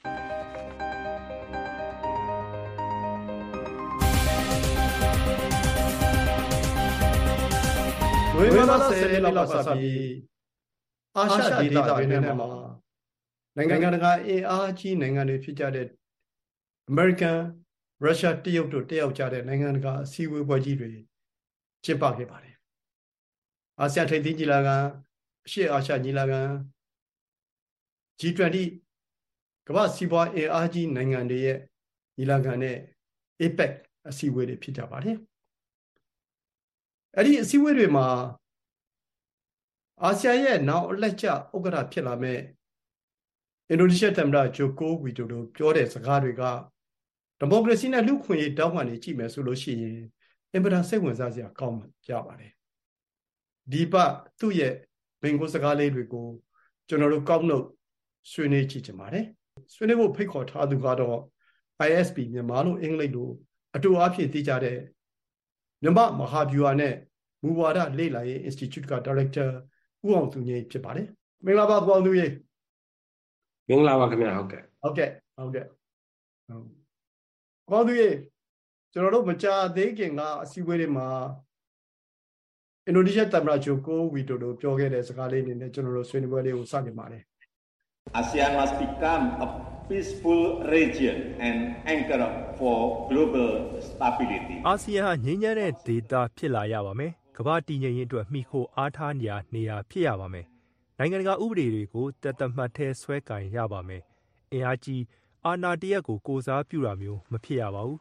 ဝိမာဆယ်လောက်ပါစပြီးအာရှဒေသတွေနဲ့မှာနိုင်ငံတကာအင်အားကြီးနိုင်ငံတွေဖြစ်ကြတဲ့အမေရိကန်ရုရှားတရုတ်တို့တက်ရောက်ကြတဲ့နိုင်ငံတကာအစည်းအဝေးပွဲကြီးတွေကျင်းပခဲ့ပါတယ်အာဆီယံထိပ်သီးညီလာခံရှေ့အာရှညီလာခံ G ၂၀ ကမ္ဘာစီးပွားအင်အားကြီးနိုင်ငံတွေရဲ့ညီလာခံနဲ့ အေပက် အစည်းအဝေးတွေဖြစ်ကြပါတယ်အဲ့ဒီအစည်းအဝေးတွေမှာအာဆီယံရဲ့နောက်အလက်ကျဥက္ကဋ္ဌဖြစ်လာမဲ့အင်ဒိုနီးရှားသမ္မတဂျိုကိုဝီဒိုဒိုပြောတဲ့စကားတွေကဒီမိုကရေစီနဲ့လူ့ခွင့်ရေးတောင်းပန်နေကြည့်မယ်ဆိုလို့ရှိရင်အင်ပဒန်စိတ်ဝင်စားစရာကောင်းကြပါတယ်ဒီပတ်သူ့ရဲ့ဘင်ကိုစကားလေးတွေကိုကျွန်တော်တို့ကောက်နှုတ်ဆွေးနွေးကြည့်ကြပါတယ်ဆွေးနွေးဖို့ဖိတ်ခေါ်ထားသူကတော့ I S P မြန်မာလို့အင်္ဂလိပ်လိုအတူအဖြစ်သိကြတဲ့မြန်မာမဟာဗျူဟာနဲ့မူဝါဒလေ့လာရေး Institute က Director ဦးအောင်သူငိမ့်ဖြစ်ပါတယ်မင်္ဂလာပါဦးအောင်သူငိမ့်မင်္ဂလာပါခင်ဗျာဟုတ်ကဲ့ဟုတ်ကဲ့ဟုတ်ကဲ့ဟုတ်အောင်သူငိမ့်ကျွန်တော်တို့မကြာသေးခင်ကအစည်းအဝေးတွေမှာအင်ဒိုနီးရှားသမ္မတဂျိုကိုဝီဒိုဒိုပြောခဲ့တဲ့စကားလေးတွေနဲ့ကျွန်တော်တို့ဆွေးနွေးပွဲလေးကိုစတင်ပါတယ် ASEAN must become a peaceful region and anchor for global stability အာဆီယံဟာငြိမ်းချမ်းတဲ့ဒေသဖြစ်လာရပါမယ်ကမ္ဘာတည်ငြိမ်ရေးအတွက်မှီခိုအားထားနေရာနေရာဖြစ်ရပါမယ်နိုင်ငံတကာဥပဒေတွေကိုတသက်မှတ်ထဲဆွဲကင်ရပါမယ်အင်အားကြီးအာဏာတရက်ကိုကိုစားပြုတာမျိုးမဖြစ်ရပါဘူး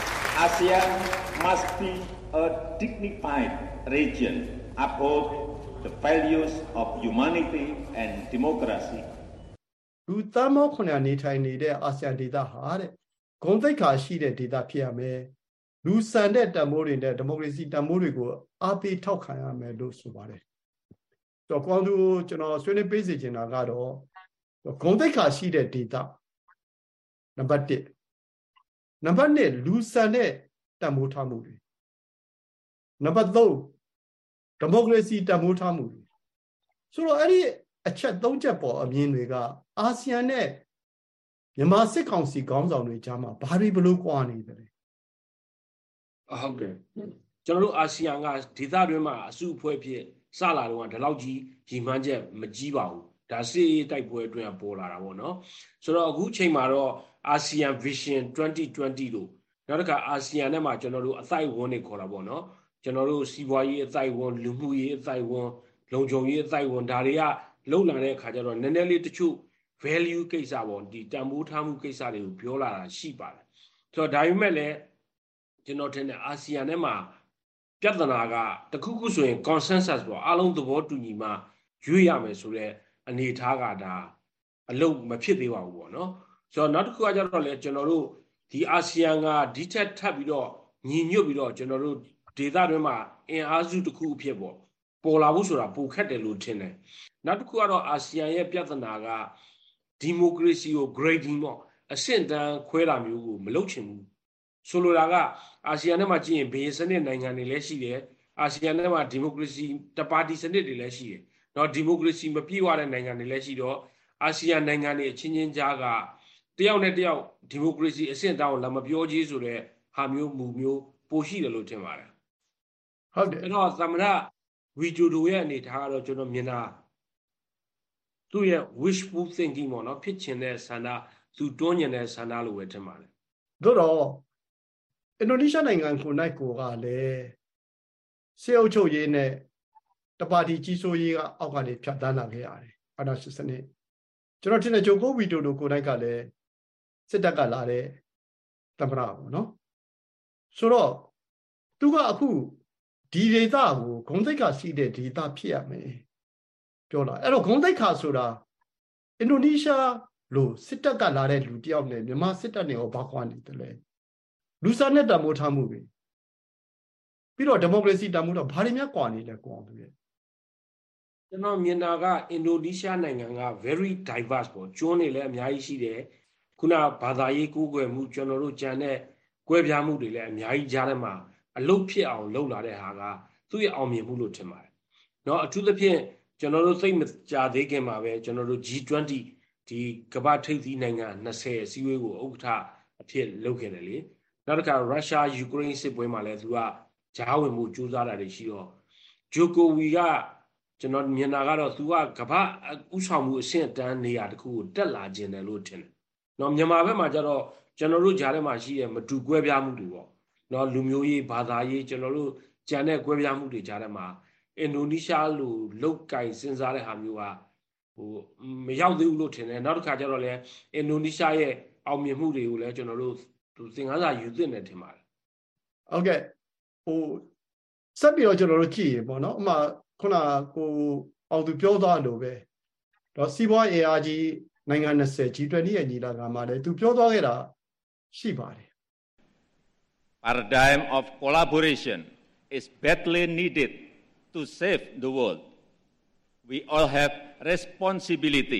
ASEAN must be a dignified region uphold the values of humanity and democracy လူသားမောခုနှစ်နေထိုင်နေတဲ့အာဆီယံဒေသဟာတဲ့ဂုဏ်သိက္ခာရှိတဲ့ဒေသဖြစ်ရမယ်လူစံတဲ့တန်ဖိုးတွေနဲ့ဒီမိုကရေစီတန်ဖိုးတွေကိုအားပေးထောက်ခံရမယ်လို့ဆိုပါတယ်။တော့ကောင်းသူကျွန်တော်ဆွေးနွေးပေးစီချင်တာကတော့ဂုဏ်သိက္ခာရှိတဲ့ဒေသနံပါတ်တစ်နံပါတ်နှစ်လူစံတဲ့တန်ဖိုးထားမှုတွေနံပါတ်သုံးဒီမိုကရေစီတန်ဖိုးထားမှုတွေဆိုတော့အဲ့ဒီအချက်သုံးချက်ပေါ်အမြင်တွေကအာဆီယံနဲ့မြန်မာစစ်ကောင်စီခေါင်းဆောင်တွေကြားမှာဘာတွေဘလို့ကွာနေတယ်ဟုတ်ကဲ့ကျွန်တော်တို့အာဆီယံကဒေသတွင်းမှာအစုအဖွဲ့ဖြစ်စလာတော့ဒီလောက်ကြီးရီမှန်းချက်မကြီးပါဘူးဒါစစ်ရေးတိုက်ပွဲအတွင်းပေါ်လာတာပေါ့နော်ဆိုတော့အခုချိန်မှာတော့ ASEAN Vision twenty twenty လို့နောက်တစ်ခါအာဆီယံနဲ့မှာကျွန်တော်တို့အသိုက်ဝန်းတွေခေါ်တာပေါ့နော်ကျွန်တော်တို့စီးပွားရေးအသိုက်ဝန်းလူမှုရေးအသိုက်ဝန်းလုံခြုံရေးအသိုက်ဝန်းဒါတွေကလုံလာတဲ့အခါကျတော့နည်းနည်းလေးတချို့ value ကိစ္စပေါ့ဒီတန်ဖိုးထားမှုကိစ္စတွေကိုပြောလာတာရှိပါတယ်ဆိုတော့ဒါပေမဲ့လည်းကျွန်တော်ထင်တယ်အာဆီယံထဲမှာပြဿနာကတခုခုဆိုရင် consensus ပေါ့အားလုံးသဘောတူညီမှရွေးရမယ်ဆိုတဲ့အနေအထားကဒါအလုံးမဖြစ်သေးပါဘူးပေါ့နော်ဆိုတော့နောက်တစ်ခုကကျတော့လေကျွန်တော်တို့ဒီအာဆီယံကဒီထက်ထပ်ပြီးတော့ညီညွတ်ပြီးတော့ကျွန်တော်တို့ဒေသတွင်းမှာအင်အားစုတစ်ခုအဖြစ်ပေါ့ပေါ်လာဖို့ဆိုတာပိုခက်တယ်လို့ထင်တယ်နောက်တစ်ခုကတော့အာဆီယံရဲ့ပြဿနာကဒီမိုကရေစီကို grading ပေါ့အဆင့်တန်းခွဲတာမျိုးကိုမလုပ်ချင်ဘူးဆိုလိုတာကအာဆီယံထဲမှာကြည့်ရင်ဘေးစနစ်နိုင်ငံတွေလည်းရှိတယ်အာဆီယံထဲမှာဒီမိုကရေစီတပါတီစနစ်တွေလည်းရှိတယ်တော့ဒီမိုကရေစီမပြည့်ဝတဲ့နိုင်ငံတွေလည်းရှိတော့အာဆီယံနိုင်ငံတွေအချင်းချင်းကြားကတယောက်နဲ့တယောက်ဒီမိုကရေစီအဆင့်တောင်းလာမပြောကြီးဆိုတဲ့ဟာမျိုးမူမျိုးပိုရှိတယ်လို့ထင်ပါတယ်ဟုတ်တယ်အဲ့တော့သမ္မတဝီဂျိုဒိုရဲ့အနေထားကတော့ကျွန်တော်မြင်တာသူ့ရဲ့ wishful thinking ပေါ့နော်ဖြစ်ချင်တဲ့ဆန္ဒသူတွန်းညင်တဲ့ဆန္ဒလို့ပဲထင်ပါတယ်သို့တော့အင်ဒိုနီးရှားနိုင်ငံကိုနိုင်ကိုကလည်းစေအုပ်ချုပ်ရေးနဲ့တပါတီကြီးစိုးရေးကအောက်ကနေဖြတ်တန်းလာခဲ့ရတယ်အာဏာရှင်စနစ်ကျွန်တော်ထင်တယ်ဂျိုကိုဝီဒိုဒိုကိုနိုင်ကလည်းစစ်တပ်ကလာတဲ့သမ္မတပေါ့နော်ဆိုတော့သူကအခုဒီဒေသကိုဂုဏ်သိက္ခာရှိတဲ့ဒေသဖြစ်ရမယ်ပြောလာအဲ့တော့ဂုဏ်သိက္ခာဆိုတာအင်ဒိုနီးရှားလို့စစ်တပ်ကလာတဲ့လူတယောက်နဲ့မြန်မာစစ်တပ်နဲ့ရောဘာခွာနေတယ်လဲလူစားနဲ့တမိုးထားမှုပဲပြီးတော့ဒီမိုကရေစီတမိုးတော့ဘာတွေများကွာနေလဲကွာသူရဲ့ကျွန်တော်မြင်တာကအင်ဒိုနီးရှားနိုင်ငံက very diverse ပေါ့ကျွန်းတွေလည်းအများကြီးရှိတယ်ခုနဘာသာရေးကိုးကွယ်မှုကျွန်တော်တို့ကြံတဲ့ကွဲပြားမှုတွေလည်းအများကြီးကြားထဲမှာအလုတ်ဖြစ်အောင်လှုပ်လာတဲ့ဟာကသူ့ရဲ့အောင်မြင်မှုလို့ထင်ပါတယ်เนาะအထူးသဖြင့်ကျွန်တော်တို့သိမကြသေးခင်မှာပဲကျွန်တော်တို့ G twenty ဒီကမ္ဘာထိပ်သီးနိုင်ငံtwentyအစည်းအဝေးကိုဥက္ကဋ္ဌအဖြစ်လုပ်ခဲ့တယ်လေနောက်တစ်ခါရုရှားယူကရိန်းစစ်ပွဲမှာလည်းသူကကြားဝင်မှုကြိုးစားတာတွေရှိတော့ဂျိုကိုဝီကကျွန်တော်မြင်တာကတော့သူကကမ္ဘာဥဆောင်မှုအဆင့်အတန်းနေရာတစ်ခုကိုတက်လာခြင်းတယ်လို့ထင်တယ်။နော်မြန်မာဘက်မှာကျတော့ကျွန်တော်တို့ကြားထဲမှာရှိတဲ့မတူကွဲပြားမှုတွေပေါ့။နော်လူမျိုးရေးဘာသာရေးကျွန်တော်တို့ကြံတဲ့ကွဲပြားမှုတွေကြားထဲမှာအင်ဒိုနီးရှားလိုလုတ်ကင်စဉ်းစားတဲ့ဟာမျိုးကဟိုမရောက်သေးဘူးလို့ထင်တယ်နောက်တစ်ခါကျတော့လည်းအင်ဒိုနီးရှားရဲ့အောင်မြင်မှုတွေကိုလည်းကျွန်တော်တို့သင်ခန်းစာယူသင့်တယ်ထင်ပါတယ်ဟုတ်ကဲ့ဟိုဆက်ပြီးတော့ကျွန်တော်တို့ကြည့်ရင်ပေါ့နော်အမှခုနကိုအောင်သူပြောသွားလို့ပဲတော့စီးပွားရေးအားကြီးနိုင်ငံ20 G twenty ရဲ့ညီလာခံမှာလည်းသူပြောသွားခဲ့တာရှိပါတယ် Paradigm of collaboration is badly needed to save the world. We all have responsibility,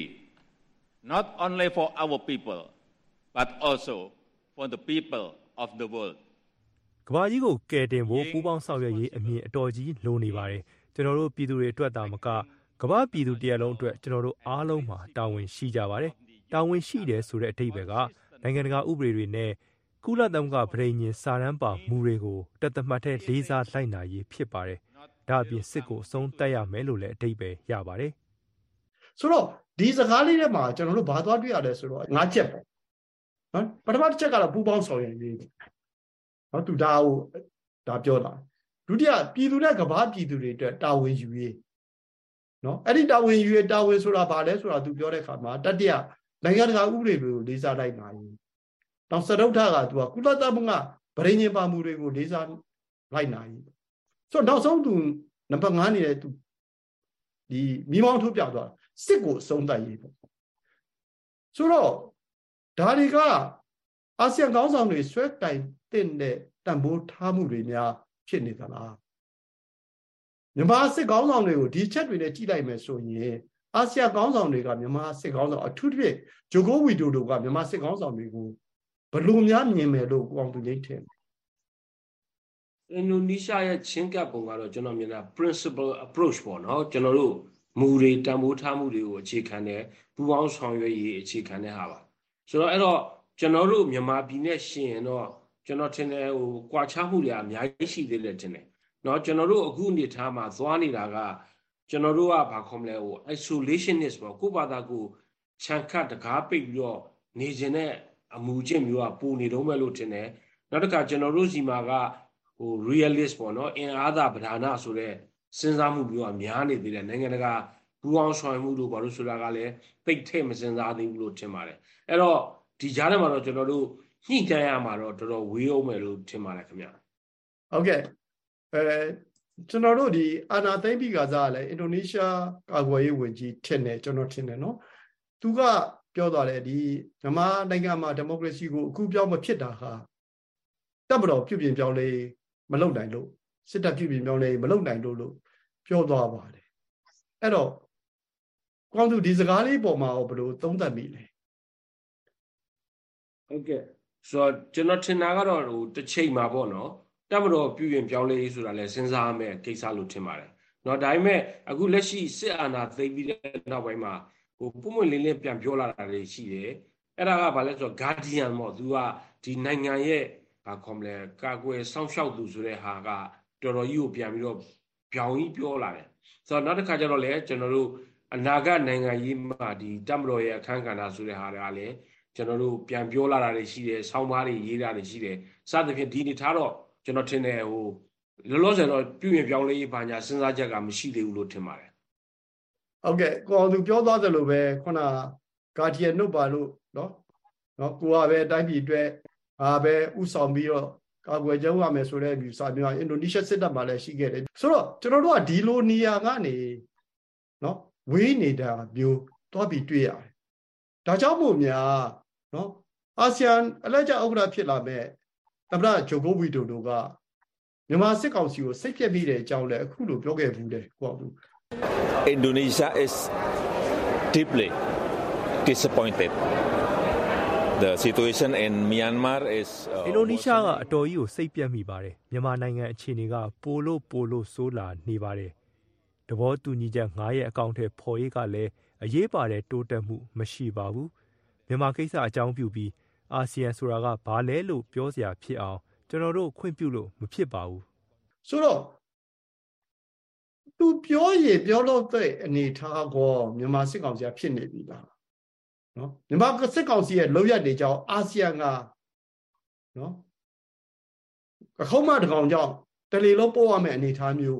not only for our people, but also for the people of the world. ကမ္ဘာကြီးကိုကယ်တင်ဖို့ပူးပေါင်းဆောင်ရွက်ရေးအမြင်အတော်ကြီးလိုနေပါတယ်ကျွန်တော်တို့ပြည်သူတွေအတွက်သာမကကမ္ဘာပြည်သူတရက်လုံးအတွက်ကျွန်တော်တို့အားလုံးမှာတာဝန်ရှိကြပါတယ်တာဝန်ရှိတယ်ဆိုတဲ့အဓိပ္ပာယ်ကနိုင်ငံတကာဥပဒေတွေနဲ့ကုလသမဂ္ဂဗြိဉ္ဉ်စာတမ်းပါမူတွေကိုတသက်မှတ်တဲ့လေးစားလိုက်နာရေးဖြစ်ပါတယ်ဒါအပြင်စစ်ကိုအဆုံးသတ်ရမယ်လို့လည်းအဓိပ္ပာယ်ရပါတယ်ဆိုတော့ဒီစကားလေးထဲမှာကျွန်တော်တို့ဘာသွားတွေ့ရလဲဆိုတော့ငါးချက်ပေါ့နော်ပထမတစ်ချက်ကတော့ပူပေါင်းဆောင်ရွက်ရေးနော်သူဒါကိုဒါပြောတာဒုတိယပြည်သူနဲ့ကမ္ဘာပြည်သူတွေအတွက်တာဝန်ယူရေးနော်အဲ့ဒီတာဝန်ယူရေးတာဝန်ဆိုတာဘာလဲဆိုတာသူပြောတဲ့အခါမှာတတိယနိုင်ငံတကာဥပဒေတွေကိုလေးစားလိုက်နာရေးနောက်စတုထကသူကကုလသမဂ္ဂဗြိဉ္ဉ်ပါမှုတွေကိုလေးစားလိုက်နာရေးဆိုတော့နောက်ဆုံးသူနံပါတ်၅နေတဲ့သူဒီမိမောင်းထုတ်ပြသွားစစ်ကိုအဆုံးသတ်ရေးပေါ့ဆိုတော့ဒါတွေကအာဆီယံခေါင်းဆောင်တွေဆွဲတိုင်တဲ့တန်ဖိုးထားမှုတွေများဖြစ်နေသလားမြန်မာစစ်ခေါင်းဆောင်တွေကိုဒီချက်တွေနဲ့ကြည့်လိုက်မယ်ဆိုရင်အာဆီယံခေါင်းဆောင်တွေကမြန်မာစစ်ခေါင်းဆောင်အထူးသဖြင့်ဂျိုကိုဝီဒိုတို့ကမြန်မာစစ်ခေါင်းဆောင်တွေကိုဘယ်လိုများမြင်မယ်လို့ကိုအောင်သူကြီးထင်အင်ဒိုနီးရှားရဲ့ချင်းကပ်ပုံကတော့ကျွန်တော်မြင်တာ principle approach ပေါ့နော်ကျွန်တော်တို့မူတွေတန်ဖိုးထားမှုတွေကိုအခြေခံတဲ့ပူးပေါင်းဆောင်ရွက်ရေးအခြေခံတဲ့ဟာပါဆိုတော့အဲ့တော့ကျွန်တော်တို့မြန်မာပြည်နဲ့ရှင်ရင်တော့ကျွန်တော်ထင်တယ်ဟိုကွာခြားမှုတွေအများကြီးရှိသေးတယ်ထင်တယ်เนาะကျွန်တော်တို့အခုအနေထားမှာသွားနေတာကကျွန်တော်တို့ကဘာခေါ်မလဲဟို isolationist ပေါ့ကိုယ့်ဘာသာကိုခြံခတ်တကားပိတ်ပြီးတော့နေခြင်းနဲ့အမူအကျင့်မျိုးကပုံနေတော့မဲ့လို့ထင်တယ်နောက်တစ်ခါကျွန်တော်တို့စီမှာကဟို realist ပေါ့เนาะအင်အားသာပဓာနာဆိုတဲ့စဉ်းစားမှုမျိုးကများနေသေးတယ်နိုင်ငံတကာပူးပေါင်းဆောင်ရွက်မှုလို့ဘာလို့ဆိုတာကလည်းသိတဲ့မစဉ်းစားသေးဘူးလို့ထင်ပါတယ်အဲ့တော့ဒီကြားထဲမှာတော့ကျွန်တော်တို့ညှိနှိုင်းရမှာတော့တော်တော်ဝေးအောင်မယ်လို့ထင်ပါတယ်ခင်ဗျဟုတ်ကဲ့အဲကျွန်တော်တို့ဒီအာနာသိမ့်ပြီးကစားလဲအင်ဒိုနီးရှားကာကွယ်ရေးဝန်ကြီးထင်တယ်ကျွန်တော်ထင်တယ်နော်သူကပြောသွားတယ်ဒီမြန်မာနိုင်ငံမှာဒီမိုကရေစီကိုအခုပြောင်းမဖြစ်တာဟာတပ်မတော်ပြုပြင်ပြောင်းလဲမလုပ်နိုင်လို့စစ်တပ်ပြုပြင်ပြောင်းလဲမလုပ်နိုင်လို့လို့ပြောသွားပါတယ်အဲ့တော့ကောင်းသူဒီစကားလေးပေါ်မှာဘယ်လိုသုံးသပ်မိလဲဟုတ်ကဲ့ဆိုတော့ကျွန်တော်ထင်တာကတော့ဟိုတစ်ချိန်မှာပေါ့နော်တပ်မတော်ပြုရင်ပြောင်းလဲရေးဆိုတာလဲစဉ်းစားရမယ်ကိစ္စလို့ထင်ပါတယ်เนาะဒါပေမဲ့အခုလက်ရှိစစ်အာဏာသိမ်းပြီးတဲ့နောက်ပိုင်းမှာဟိုပုံမှန်လင်းလင်းပြန်ပြောလာတာတွေရှိတယ်အဲ့ဒါကဘာလဲဆိုတော့ guardian ပေါ့သူကဒီနိုင်ငံရဲ့ဘာခေါ်မလဲကာကွယ်စောင့်ရှောက်သူဆိုတဲ့ဟာကတော်တော်ကြီးကိုပြန်ပြီးတော့ပြောင်းကြီးပြောလာတယ်ဆိုတော့နောက်တစ်ခါကျတော့လေကျွန်တော်တို့အနာဂတ်နိုင်ငံရေးမှာဒီတပ်မတော်ရဲ့အခမ်းကဏ္ဍဆိုတဲ့ဟာတွေကလည်းကျွန်တော်တို့ပြန်ပြောလာတာတွေရှိတယ်ဆောင်းပါးတွေရေးတာတွေရှိတယ်စသဖြင့်ဒီနေထားတော့ကျွန်တော်ထင်တယ်ဟိုလောလောဆယ်တော့ပြုရင်ပြောင်းလဲရေးဘာညာစဉ်းစားချက်ကမရှိသေးဘူးလို့ထင်ပါတယ်ဟုတ်ကဲ့ကိုအောင်သူပြောသွားသလိုပဲခုနဂါဒီယန်နှုတ်ပါလို့เนาะเนาะကိုကပဲတိုင်းပြည်အတွက်အားပဲဥဆောင်ပြီးတော့ကာကွယ်ကြရမယ်ဆိုတဲ့ view စာမျိုးအင်ဒိုနီးရှားစစ်တပ်မှာလည်းရှိခဲ့တယ်ဆိုတော့ကျွန်တော်တို့ကဒီလိုနေရာကနေเนาะဝေးနေတာမျိုးတော့ပြီးတွေ့ရတယ်ဒါကြောင့်မို့များเนาะအာဆီယံအလဲကျဥက္ကဋ္ဌဖြစ်လာမဲ့သမ္မတဂျိုကိုဝီဒိုတို့ကမြန်မာစစ်ကောင်စီကိုစိတ်ပြက်ပြီးတဲ့အကြောင်းလည်းအခုလိုပြောခဲ့ဘူးတယ်ကိုအောင်သူ Indonesia is deeply disappointed. The situation in Myanmar is အင်ဒိုနီးရှားကအတော်ကြီးကိုစိတ်ပြက်မိပါတယ်မြန်မာနိုင်ငံအခြေအနေကပိုလို့ပိုလို့ဆိုးလာနေပါတယ်တဘောတူညီချက်၅ရဲ့အကောင့်ထဲပေါ်ရေးကလည်းအရေးပါတဲ့တိုးတက်မှုမရှိပါဘူးမြန်မာကိစ္စအကြောင်းပြုပြီးအာဆီယံဆိုတာကဘာလဲလို့ပြောစရာဖြစ်အောင်ကျွန်တော်တို့ခွင့်ပြုလို့မဖြစ်ပါဘူးဆိုတော့သူပြောရင်ပြောလို့တဲ့အနေထားကောမြန်မာစစ်ကောင်စီကဖြစ်နေပြီလားနော်မြန်မာစစ်ကောင်စီရဲ့လောက်ရတဲ့ကြောင်းအာဆီယံကနော်အခုမှတကောင်ကြောင့်တလေလုံးပို့ရမယ့်အနေထားမျိုး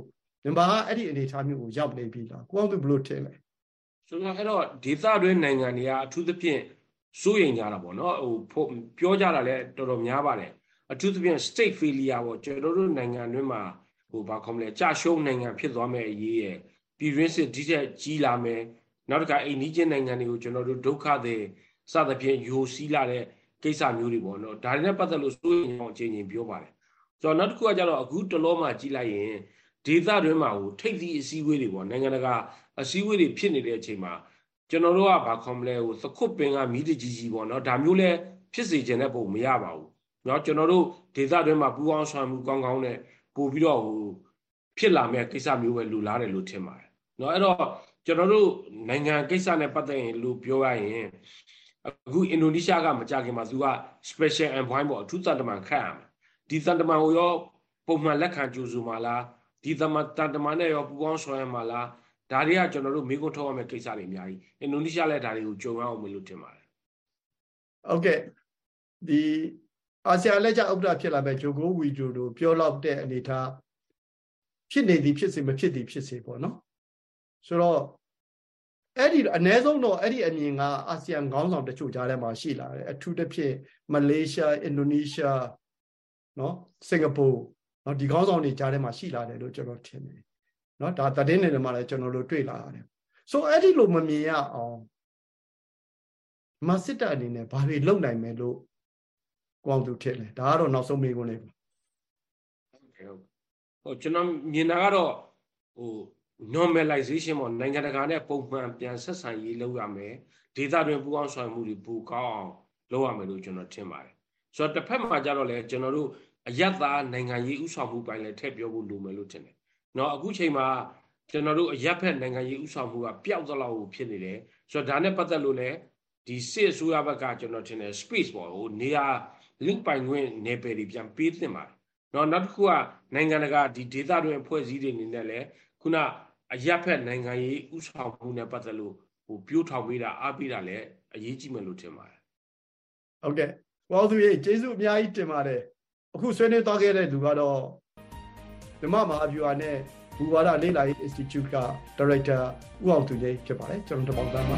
မြန်မာကအဲ့ဒီအနေအထားမျိုးကိုရောက်နေပြီလားကိုအောင်သူဘယ်လိုထင်လဲဆိုတော့အဲ့တော့ဒေသတွင်းနိုင်ငံတွေကအထူးသဖြင့်စိုးရိမ်ကြတာပေါ့နော်ဟိုပြောကြတာလည်းတော်တော်များပါတယ်အထူးသဖြင့် state failure ပေါ့ကျွန်တော်တို့နိုင်ငံတွင်းမှာဟိုဘာခေါ်မလဲကြာရှုံးနိုင်ငံဖြစ်သွားမဲ့အရေးရဲ့ပြည်တွင်းစစ်ဒီတဲ့ကြီးလာမယ်နောက်တစ်ခါအိမ်နီးချင်းနိုင်ငံတွေကိုကျွန်တော်တို့ဒုက္ခတွေစသဖြင့်ယိုစီးလာတဲ့ကိစ္စမျိုးတွေပေါ့နော်ဒါတွေနဲ့ပတ်သက်လို့စိုးရိမ်အောင်အချင်းချင်းပြောပါတယ်ဆိုတော့နောက်တစ်ခုကကျတော့အခုတလောမှကြီးလိုက်ရင်ဒေသတွင်းမှာဟိုထိပ်သီးအစည်းအဝေးတွေပေါ့နိုင်ငံတကာအစည်းအဝေးတွေဖြစ်နေတဲ့အချိန်မှာကျွန်တော်တို့ကဘာခေါ်မလဲဟိုသခွတ်ပင်ကမိတကြီးကြီးပေါ့နော်ဒါမျိုးလဲဖြစ်စေခြင်းတဲ့ပုံမရပါဘူးเนาะကျွန်တော်တို့ဒေသတွင်းမှာပူးပေါင်းဆောင်မှုကောင်းကောင်းနဲ့ပို့ပြီးတော့ဟိုဖြစ်လာမဲ့ကိစ္စမျိုးပဲလူလားတယ်လို့ထင်ပါတယ်เนาะအဲ့တော့ကျွန်တော်တို့နိုင်ငံကိစ္စနဲ့ပတ်သက်ရင်လို့ပြောရရင်အခုအင်ဒိုနီးရှားကမကြခင်မှာသူက special envoy ပေါ့အထူးသံတမန်ခန့်ရမယ်ဒီသံတမန်ကိုရောပုံမှန်လက်ခံကြိုးဆိုမှာလားဒီသံတမန်နဲ့ရောပူးပေါင်းဆောင်ရမှာလားဒါတွေကကျွန်တော်တို့မိကုန်းထုတ်ရမယ့်ကိစ္စတွေအများကြီးအင်ဒိုနီးရှားလည်းဒါတွေကိုကြုံရအောင်မလို့ထင်ပါတယ်ဟုတ်ကဲ့ဒီအာဆီယံလက်ကျဥက္ကဋ္ဌဖြစ်လာမဲ့ဂျိုကိုဝီဂျိုတို့ပြောလောက်တဲ့အနေထားဖြစ်နေသည်ဖြစ်စေမဖြစ်သည်ဖြစ်စေပေါ့နော်ဆိုတော့အဲ့ဒီအ ਨੇ ဆုံးတော့အဲ့ဒီအမြင်ကအာဆီယံခေါင်းဆောင်တချို့ကြားထဲမှာရှိလာတယ်အထူးသဖြင့်မလေးရှားအင်ဒိုနီးရှားနော်စင်ကာပူနော်ဒီခေါင်းဆောင်တွေကြားထဲမှာရှိလာတယ်လို့ကျွန်တော်ထင်တယ်နော်ဒါသတင်းတွေမှာလည်းကျွန်တော်တို့တွေ့လာရတယ်ဆိုအဲ့ဒီလိုမမြင်ရအောင်မစစ်တပ်အနေနဲ့ဘာတွေလုပ်နိုင်မယ်လို့ကိုအောင်သူထင်လဲဒါကတော့နောက်ဆုံးမေးခွန်းလေးပါဟုတ်ကဲ့ဟိုကျွန်တော်မြင်တာကတော့ဟို normalization ပေါ့နိုင်ငံတကာနဲ့ပုံမှန်ပြန်ဆက်ဆံရေးလုပ်ရမယ်ဒေသတွင်းပူးပေါင်းဆောင်မှုတွေပိုကောင်းအောင်လုပ်ရမယ်လို့ကျွန်တော်ထင်ပါတယ်ဆိုတော့တစ်ဖက်မှာကြတော့လေကျွန်တော်တို့အယက်သားနိုင်ငံရေးဥဆောင်မှုပိုင်းလည်းထည့်ပြောဖို့လိုမယ်လို့ထင်တယ်เนาะအခုချိန်မှာကျွန်တော်တို့အရက်ဖက်နိုင်ငံရေးဥဆောင်မှုကပျောက်သလောက်ကိုဖြစ်နေတယ်ဆိုတော့ဒါနဲ့ပတ်သက်လို့လည်းဒီစစ်အစိုးရဘက်ကကျွန်တော်ထင်တယ် space ပေါ့ဟိုနေရာလူပိုင်ခွင့်နယ်ပယ်တွေပြန်ပေးသင့်ပါတယ်เนาะနောက်တစ်ခုကနိုင်ငံတကာဒီဒေသတွင်းအဖွဲ့အစည်းတွေအနေနဲ့လည်းခုနအရက်ဖက်နိုင်ငံရေးဥဆောင်မှုနဲ့ပတ်သက်လို့ဟိုပြိုးထောင်ပေးတာအားပေးတာလည်းအရေးကြီးမယ်လို့ထင်ပါတယ်ဟုတ်ကဲ့ကိုအောင်သူရေကျေးဇူးအများကြီးတင်ပါတယ်အခုဆွေးနွေးသွားခဲ့တဲ့သူကတော့ဓမ္မမဟာဗျူဟာနဲ့ဘူဝါဒလေ့လာရေး Institute က Director ဦးအောင်သူကြီးဖြစ်ပါတယ်ကျွန်တော်တပေါင်းသားပါ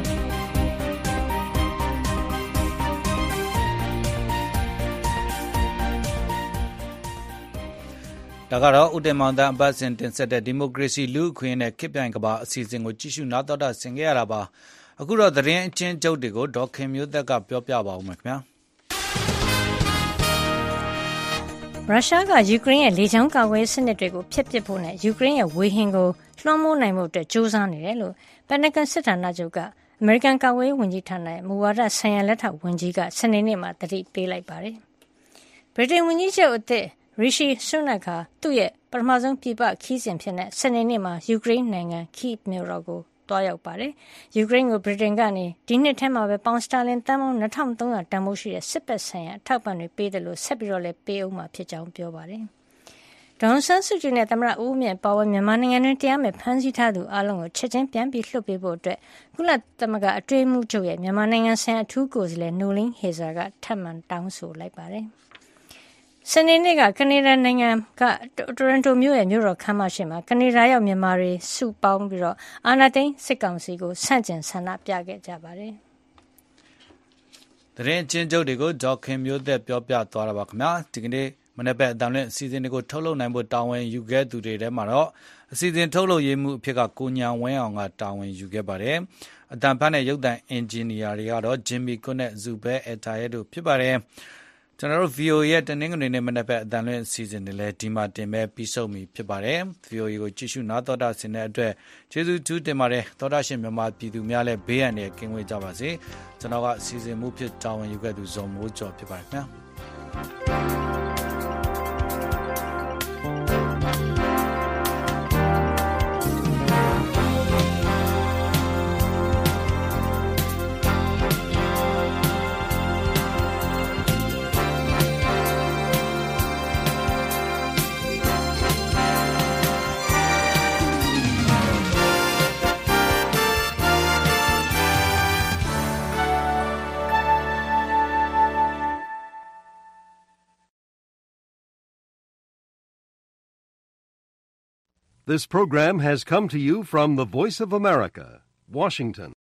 ဒါကတော့ဦးတင်မောင်တန်းအပတ်စဉ်တင်ဆက်တဲ့ဒီမိုကရေစီလူ့အခွင့်အရေးနဲ့ခေတ်ပြိုင်ကမ္ဘာအစီအစဉ်ကိုကြည့်ရှုနားတော်တာဆင်ခဲ့ရတာပါအခုတော့သတင်းအချင်းချုပ်တွေကိုဒေါက်ခင်မျိုးသက်ကပြောပြပါဦးမယ်ခင်ဗျာရုရှားကယူကရိန်းရဲ့လေကြောင်းကာကွယ်စနစ်တွေကိုဖျက်ပစ်ဖို့နဲ့ယူကရိန်းရဲ့ဝေဟင်ကိုလွှမ်းမိုးနိုင်မှုအတွက်ကြိုးစားနေတယ်လို့ပန်တဂွန်စစ်ဌာနချုပ်ကအမေရိကန်ကာကွယ်ရေးဝန်ကြီးဌာနရဲ့မူဝါဒဆိုင်ရာလက်ထောက်ဝန်ကြီးကစနေနေ့မှာသတိပေးလိုက်ပါတယ်။ဗြိတိန်ဝန်ကြီးချုပ်အသစ်ရီရှီဆူနက်ဟာသူ့ရဲ့ပထမဆုံးပြည်ပခီးစဉ်ဖြစ်တဲ့စနေနေ့မှာယူကရိန်းနိုင်ငံခိဗ်မြို့တော်ကိုသွားရောက်ပါတယ်။ယူကရိန်းကိုဗြိတိန်ကနေဒီနှစ်ထဲမှာပဲပေါင်စတာလင်သန်းပေါင်းနှစ်ထောင်သုံးရာတန်ဖိုးရှိတဲ့စစ်ပတ်ဆိုင်ရာအထောက်ပံ့တွေပေးတယ်လို့ဆက်ပြီးတော့လည်းပေးအောင်မှာဖြစ်ကြောင်းပြောပါတယ်။ဒေါန်ဆန်းစုကြည်နဲ့သမ္မတဦးမြင့်ပါဝင်မြန်မာနိုင်ငံတွင်တရားမဲ့ဖမ်းဆီးထားသူအလုံးကိုချက်ချင်းပြန်ပြီးလွှတ်ပေးဖို့အတွက်ကုလသမဂ္ဂအတွင်းမှုချုပ်ရဲ့မြန်မာနိုင်ငံဆိုင်ရာအထူးကိုယ်စားလှယ်နိုလင်းဟေဇာကထပ်မံတောင်းဆိုလိုက်ပါတယ်။စနေနေ့ကကနေဒါနိုင်ငံကတိုရန်တိုမြို့ရဲ့မြို့တော်ခမ်းမရှိမှာကနေဒါရောက်မြန်မာတွေစုပေါင်းပြီးတော့အာနာသိန်းစစ်ကောင်စီကိုဆန့်ကျင်ဆန္ဒပြခဲ့ကြပါတယ်။သတင်းချင်းချုပ်တွေကိုဒေါက်ခင်မျိုးသက်ပြောပြသွားတာပါခင်ဗျာဒီကနေ့မနေ့ကအတန်လွင့်အစီအစဉ်တွေကိုထုတ်လုပ်နိုင်ဖို့တာဝန်ယူခဲ့သူတွေထဲမှာတော့အစီအစဉ်ထုတ်လုပ်ရေးမှုအဖြစ်ကကိုညာဝင်းအောင်ကတာဝန်ယူခဲ့ပါတယ်။အတန်ဖတ်နဲ့ရုပ်သံအင်ဂျင်နီယာတွေကတော့ဂျင်မီကွန်းနဲ့ဇူဘဲအတာရဲတို့ဖြစ်ပါတယ်။ကျွန်တော်တို့ ဗီအိုအေ ရဲ့တနင်္ဂနွေနေ့မနက်ဘက်အတန်လွင့်အစီအစဉ်တွေလည်းဒီမှာတင်မဲ့ပြီးဆုံးပြီဖြစ်ပါတယ်။ ဗီအိုအေ ကိုကြည့်ရှုနားတော်တာဆင်တဲ့အတွက်ကျေးဇူးထူးတင်ပါတယ်။တော်တာရှင်မြန်မာပြည်သူများလည်းဘေးရန်တွေကင်းဝေးကြပါစေ။ကျွန်တော်ကအစီအစဉ်မှုဖြစ်တာဝန်ယူခဲ့သူဇော်မိုးကျော်ဖြစ်ပါတယ်ခင်ဗျာ။ This program has come to you from the Voice of America, Washington.